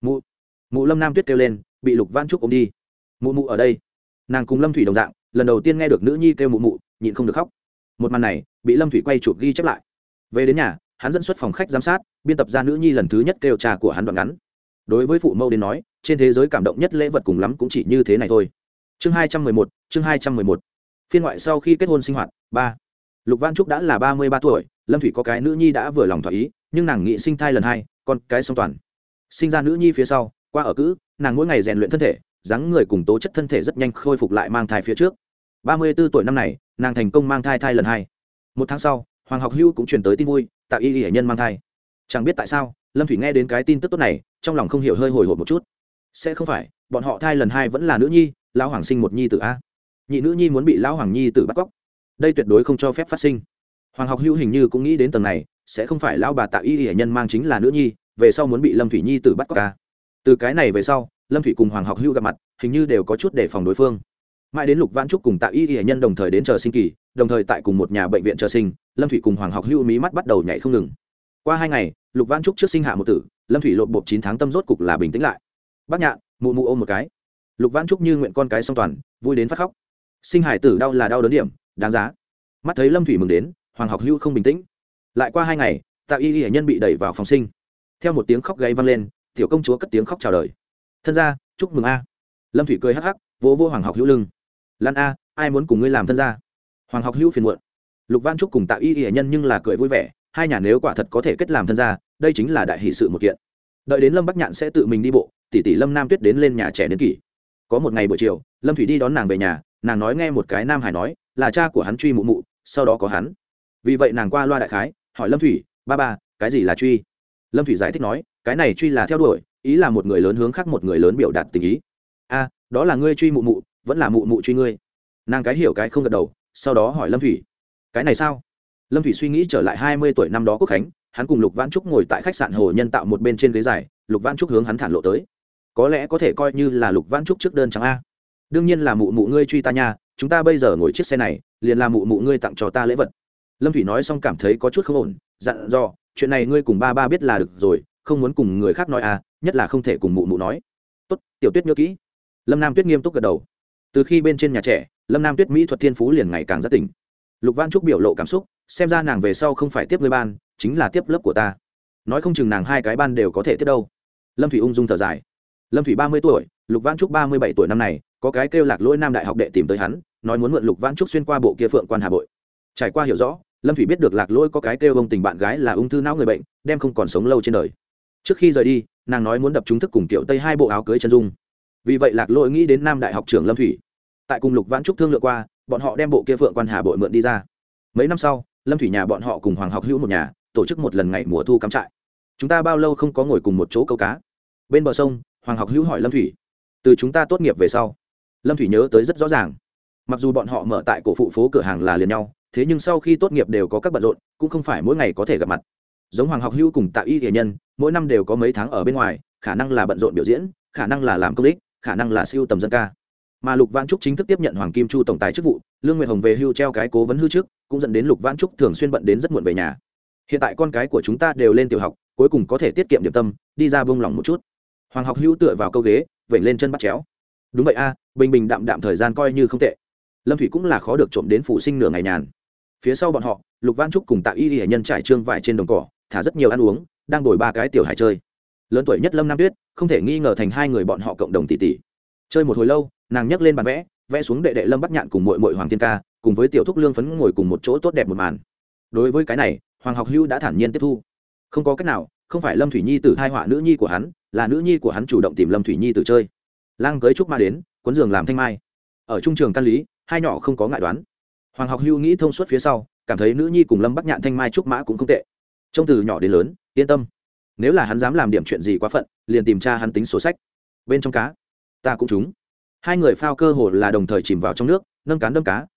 Mụ Lâm Nam Tuyết kêu lên, bị Lục Vãn Trúc ôm đi. Mụ ở đây. Nàng cùng Lâm Thủy đồng dạng, lần đầu tiên nghe được nữ nhi kêu mụ, nhịn không được khóc. Một màn này bị Lâm Thủy quay chụp ghi chép lại. Về đến nhà, hắn dẫn xuất phòng khách giám sát, biên tập ra nữ nhi lần thứ nhất kêu cha của hắn đoạn ngắn. Đối với phụ mẫu đến nói, trên thế giới cảm động nhất lễ vật cùng lắm cũng chỉ như thế này thôi. Chương 211, chương 211. Phiên ngoại sau khi kết hôn sinh hoạt 3. Lục Vãn Trúc đã là 33 tuổi, Lâm Thủy có cái nữ nhi đã vừa lòng thỏa ý, nhưng nàng nghĩ sinh thai lần 2, con cái song toàn. Sinh ra nữ nhi phía sau, qua ở cữ, nàng mỗi ngày rèn luyện thân thể, dáng người cùng tố chất thân thể rất nhanh khôi phục lại mang thai phía trước. 34 tuổi năm này, nàng thành công mang thai lần 2. Một tháng sau, Hoàng Học Hưu cũng truyền tới tin vui, Tạ Y Y nhân mang thai. Chẳng biết tại sao, Lâm Thủy nghe đến cái tin tức tốt này, trong lòng không hiểu hơi hồi hộp một chút. Sẽ không phải, bọn họ thai lần 2 vẫn là nữ nhi, lão hoàng sinh một nhi tử a. Nhị nữ nhi muốn bị lão hoàng nhi tử bắt cóc. Đây tuyệt đối không cho phép phát sinh. Hoàng Học Hưu hình như cũng nghĩ đến tầng này, sẽ không phải lão bà Tạ Y Y nhân mang chính là nữ nhi, về sau muốn bị Lâm Thủy nhi tử bắt cóc a. Từ cái này về sau, Lâm Thủy cùng Hoàng Học Hưu gặp mặt, hình như đều có chút đề phòng đối phương. Mãi đến Lục Vãn Trúc cùng Tạ Y Y nhân đồng thời đến chờ sinh kỳ, đồng thời tại cùng một nhà bệnh viện chờ sinh, Lâm Thủy cùng Hoàng Học Hưu mí mắt bắt đầu nhảy không ngừng. Qua 2 ngày, Lục Vãn Trúc trước sinh hạ một tử, Lâm Thủy lộp bộp 9 tháng tâm rốt cục là bình tĩnh lại. Bác Nhạn, mụ ôm một cái. Lục Vãn Trúc như nguyện con cái song toàn, vui đến phát khóc. Sinh hải tử đau là đau đớn điểm, đáng giá. Mắt thấy Lâm Thủy mừng đến, Hoàng Học Hưu không bình tĩnh. Lại qua 2 ngày, Tạ Y Y nhân bị đẩy vào phòng sinh. Theo một tiếng khóc gáy vang lên, tiểu công chúa cất tiếng khóc chào đời. Thân gia, chúc mừng a. Lâm Thủy cười hắc hắc, vỗ Hoàng Học Hưu lưng. Lan a, ai muốn cùng ngươi làm thân gia? Hoàng Học Hưu phiền muộn. Lục Vãn Trúc cùng Tạ Y Y nhân nhưng là cười vui vẻ, hai nhà nếu quả thật có thể kết làm thân gia, đây chính là đại hỷ sự một kiện. Đợi đến Lâm Bắc Nhạn sẽ tự mình đi bộ, tỷ tỷ Lâm Nam Tuyết đến lên nhà trẻ đến kỷ. Có một ngày buổi chiều, Lâm Thủy đi đón nàng về nhà, nàng nói nghe một cái nam hải nói, là cha của hắn truy mụ, sau đó có hắn. Vì vậy nàng qua loa đại khái, hỏi Lâm Thủy, ba, cái gì là truy? Lâm Thủy giải thích nói, cái này truy là theo đuổi, ý là một người lớn hướng khác một người lớn biểu đạt tình ý. A, đó là ngươi truy mụ, vẫn là mụ truy ngươi? Nàng cái hiểu cái không gật đầu, sau đó hỏi Lâm Thủy, cái này sao? Lâm Thủy suy nghĩ trở lại 20 tuổi năm đó Quốc khánh, hắn cùng Lục Vãn Trúc ngồi tại khách sạn Hồ Nhân Tạo một bên trên ghế dài, Lục Vãn Trúc hướng hắn thản lộ tới. Có lẽ có thể coi như là Lục Vãn Trúc trước đơn trắng a. Đương nhiên là mụ ngươi truy ta nha, chúng ta bây giờ ngồi chiếc xe này, liền là mụ ngươi tặng cho ta lễ vật. Lâm Thủy nói xong cảm thấy có chút không ổn, dặn dò, chuyện này ngươi cùng ba biết là được rồi, không muốn cùng người khác nói à, nhất là không thể cùng mụ nói. Tốt, Tiểu Tuyết nhớ kỹ. Lâm Nam Tuyết nghiêm túc gật đầu. Từ khi bên trên nhà trẻ, Lâm Nam Tuyết mỹ thuật thiên phú liền ngày càng rất tỉnh. Lục Vãn Trúc biểu lộ cảm xúc, xem ra nàng về sau không phải tiếp ngươi ban, chính là tiếp lớp của ta. Nói không chừng nàng hai cái ban đều có thể tiếp đâu. Lâm Thủy ung dung thở dài. Lâm Thủy 30 tuổi, Lục Vãn Trúc 37 tuổi năm này, có cái kêu Lạc Lỗi Nam đại học đệ tìm tới hắn, nói muốn mượn Lục Vãn Trúc xuyên qua bộ kia Phượng Quan Hà Bội. Trải qua hiểu rõ, Lâm Thủy biết được Lạc Lỗi có cái kêu ông tình bạn gái là ung thư não người bệnh, đem không còn sống lâu trên đời. Trước khi rời đi, nàng nói muốn đập trúng thức cùng Tiểu Tây hai bộ áo cưới chân dung. Vì vậy Lạc Lỗi nghĩ đến Nam đại học trưởng Lâm Thủy. Tại cùng Lục Vãn Trúc thương lượng qua, bọn họ đem bộ kia Phượng Quan Hà Bội mượn đi ra. Mấy năm sau, Lâm Thủy nhà bọn họ cùng Hoàng Học Hữu một nhà tổ chức một lần ngày mùa thu cắm trại. Chúng ta bao lâu không có ngồi cùng một chỗ câu cá? Bên bờ sông, Hoàng Học Hữu hỏi Lâm Thủy. Từ chúng ta tốt nghiệp về sau. Lâm Thủy nhớ tới rất rõ ràng. Mặc dù bọn họ mở tại cổ phụ phố cửa hàng là liền nhau, thế nhưng sau khi tốt nghiệp đều có các bận rộn, cũng không phải mỗi ngày có thể gặp mặt. Giống Hoàng Học Hữu cùng Tạ Y Y nhân, mỗi năm đều có mấy tháng ở bên ngoài, khả năng là bận rộn biểu diễn, khả năng là làm công đích, khả năng là siêu tầm dân ca. Mà Lục Vãn Trúc chính thức tiếp nhận Hoàng Kim Chu tổng tài chức vụ, Lương Nguyệt Hồng về hưu treo cái cố vấn hư trước, cũng dẫn đến Lục Vãn Trúc thường xuyên bận đến rất muộn về nhà. Hiện tại con cái của chúng ta đều lên tiểu học, cuối cùng có thể tiết kiệm điểm tâm, đi ra buông lỏng một chút. Hoàng Học Hữu tựa vào câu ghế, vểnh lên chân bắt chéo. Đúng vậy a, bình bình đạm đạm thời gian coi như không tệ. Lâm Thủy cũng là khó được trộm đến phụ sinh nửa ngày nhàn. Phía sau bọn họ, Lục Vãn Trúc cùng Tạ Y Y nhân trải trương vải trên đồng cỏ, thả rất nhiều ăn uống, đang đổi ba cái tiểu hải chơi. Lớn tuổi nhất Lâm Nam Tuyết, không thể nghi ngờ thành hai người bọn họ cộng đồng tỷ tỷ. Chơi một hồi lâu, nàng nhấc lên bàn vẽ, vẽ xuống đệ đệ Lâm Bắc Nhạn cùng muội muội Hoàng Thiên Ca, cùng với tiểu thúc Lương Phấn ngồi cùng một chỗ tốt đẹp một màn. Đối với cái này, Hoàng Học Hữu đã thản nhiên tiếp thu. Không có cách nào, không phải Lâm Thủy Nhi tử thai họa nữ nhi của hắn, là nữ nhi của hắn chủ động tìm Lâm Thủy Nhi tử chơi. Lang cưới trúc ma đến, cuốn giường làm thanh mai. Ở trung trường căn lý, hai nhỏ không có ngại đoán. Hoàng Học Hữu nghĩ thông suốt phía sau, cảm thấy nữ nhi cùng Lâm Bắc Nhạn thanh mai trúc mã cũng không tệ. Trông từ nhỏ đến lớn, yên tâm. Nếu là hắn dám làm điểm chuyện gì quá phận, liền tìm cha hắn tính sổ sách. Bên trong cá, ta cũng trúng. Hai người phao cơ hồ là đồng thời chìm vào trong nước, nâng cán đâm cá,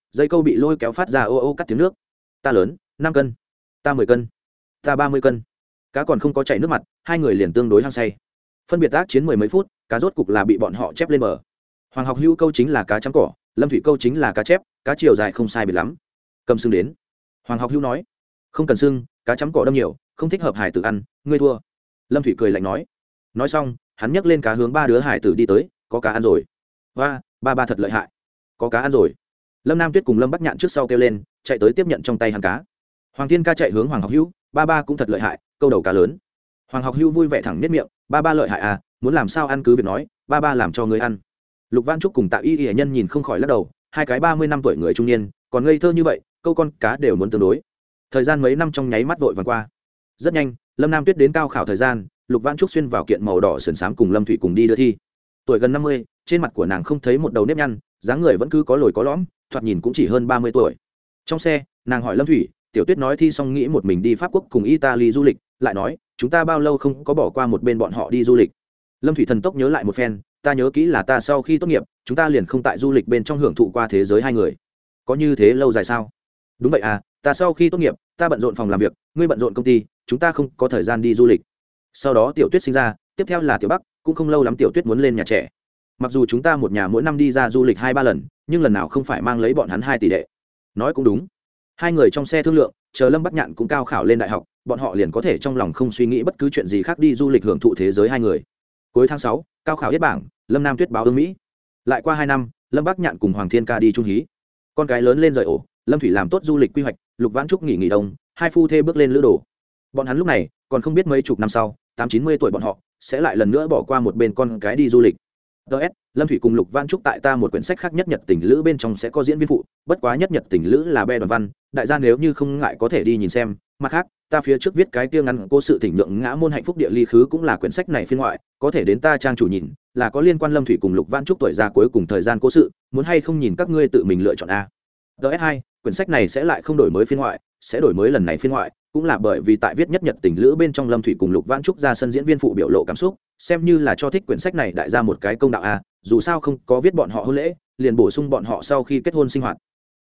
dây câu bị lôi kéo phát ra ô ô cắt tiếng nước. Ta lớn 5 cân, ta 10 cân, ta 30 cân. Cá còn không có chảy nước mặt, hai người liền tương đối hăng say. Phân biệt tác chiến 10 mấy phút, cá rốt cục là bị bọn họ chép lên bờ. Hoàng Học Hữu câu chính là cá trắng cỏ, Lâm Thủy câu chính là cá chép, cá chiều dài không sai biệt lắm. Cầm sưng đến. Hoàng Học Hữu nói, không cần sưng, cá chấm cỏ đâm nhiều, không thích hợp hải tử ăn, ngươi thua. Lâm Thủy cười lạnh nói. Nói xong, hắn nhấc lên cá hướng ba đứa hải tử đi tới, có cá ăn rồi. Và, ba thật lợi hại, có cá ăn rồi. Lâm Nam Tuyết cùng Lâm Bắc Nhạn trước sau kêu lên, chạy tới tiếp nhận trong tay hắn cá. Hoàng Thiên Ca chạy hướng Hoàng Học Hữu, ba cũng thật lợi hại, câu đầu cá lớn. Hoàng Học Hữu vui vẻ thẳng niết miệng, ba lợi hại à, muốn làm sao ăn cứ việc nói, ba làm cho ngươi ăn. Lục Văn Trúc cùng Tạ Y Y nhân nhìn không khỏi lắc đầu, hai cái 30 năm tuổi người trung niên, còn ngây thơ như vậy, câu con cá đều muốn tương đối. Thời gian mấy năm trong nháy mắt vội vàng qua. Rất nhanh, Lâm Nam Tuyết đến cao khảo thời gian, Lục Văn Trúc xuyên vào kiện màu đỏ sườn xám cùng Lâm Thủy cùng đi đưa thi. Tuổi gần 50, trên mặt của nàng không thấy một đầu nếp nhăn, dáng người vẫn cứ có lồi có lõm, thoạt nhìn cũng chỉ hơn 30 tuổi. Trong xe, nàng hỏi Lâm Thủy, Tiểu Tuyết nói thi xong nghĩ một mình đi Pháp Quốc cùng Italy du lịch, lại nói, chúng ta bao lâu không có bỏ qua một bên bọn họ đi du lịch. Lâm Thủy thần tốc nhớ lại một phen, ta nhớ kỹ là ta sau khi tốt nghiệp, chúng ta liền không tại du lịch bên trong hưởng thụ qua thế giới hai người. Có như thế lâu dài sao? Đúng vậy à, ta sau khi tốt nghiệp, ta bận rộn phòng làm việc, ngươi bận rộn công ty, chúng ta không có thời gian đi du lịch. Sau đó Tiểu Tuyết sinh ra, tiếp theo là Tiểu Bắc, cũng không lâu lắm Tiểu Tuyết muốn lên nhà trẻ. Mặc dù chúng ta một nhà mỗi năm đi ra du lịch 2-3 lần, nhưng lần nào không phải mang lấy bọn hắn 2 tỷ đệ. Nói cũng đúng. Hai người trong xe thương lượng, chờ Lâm Bắc Nhạn cũng cao khảo lên đại học, bọn họ liền có thể trong lòng không suy nghĩ bất cứ chuyện gì khác đi du lịch hưởng thụ thế giới hai người. Cuối tháng 6, cao khảo hết bảng, Lâm Nam Tuyết báo ứng Mỹ. Lại qua 2 năm, Lâm Bắc Nhạn cùng Hoàng Thiên Ca đi Trung Hí. Con cái lớn lên rời ổ, Lâm Thủy làm tốt du lịch quy hoạch, Lục Vãn Trúc nghỉ đông, hai phu thê bước lên lữ đồ. Bọn hắn lúc này còn không biết mấy chục năm sau, 80-90 tuổi bọn họ sẽ lại lần nữa bỏ qua một bên con cái đi du lịch. DS, Lâm Thủy cùng Lục Vãn Trúc tại ta một quyển sách khác nhất nhật tình lữ bên trong sẽ có diễn viên phụ, bất quá nhất nhật tình lữ là be đoàn văn, đại gia nếu như không ngại có thể đi nhìn xem. Mặt khác, ta phía trước viết cái kia ngắn cô sự thỉnh nhượng ngã môn hạnh phúc địa ly khứ cũng là quyển sách này phiên ngoại, có thể đến ta trang chủ nhìn, là có liên quan Lâm Thủy cùng Lục Vãn Trúc tuổi già cuối cùng thời gian cố sự, muốn hay không nhìn các ngươi tự mình lựa chọn a. DS2, quyển sách này sẽ lại không đổi mới phiên ngoại, sẽ đổi mới lần này phiên ngoại, cũng là bởi vì tại viết nhất nhật tình lữ bên trong Lâm Thủy cùng Lục Vãn Trúc ra sân diễn viên phụ biểu lộ cảm xúc, xem như là cho thích quyển sách này đại ra một cái công đạo a, dù sao không có viết bọn họ hôn lễ, liền bổ sung bọn họ sau khi kết hôn sinh hoạt.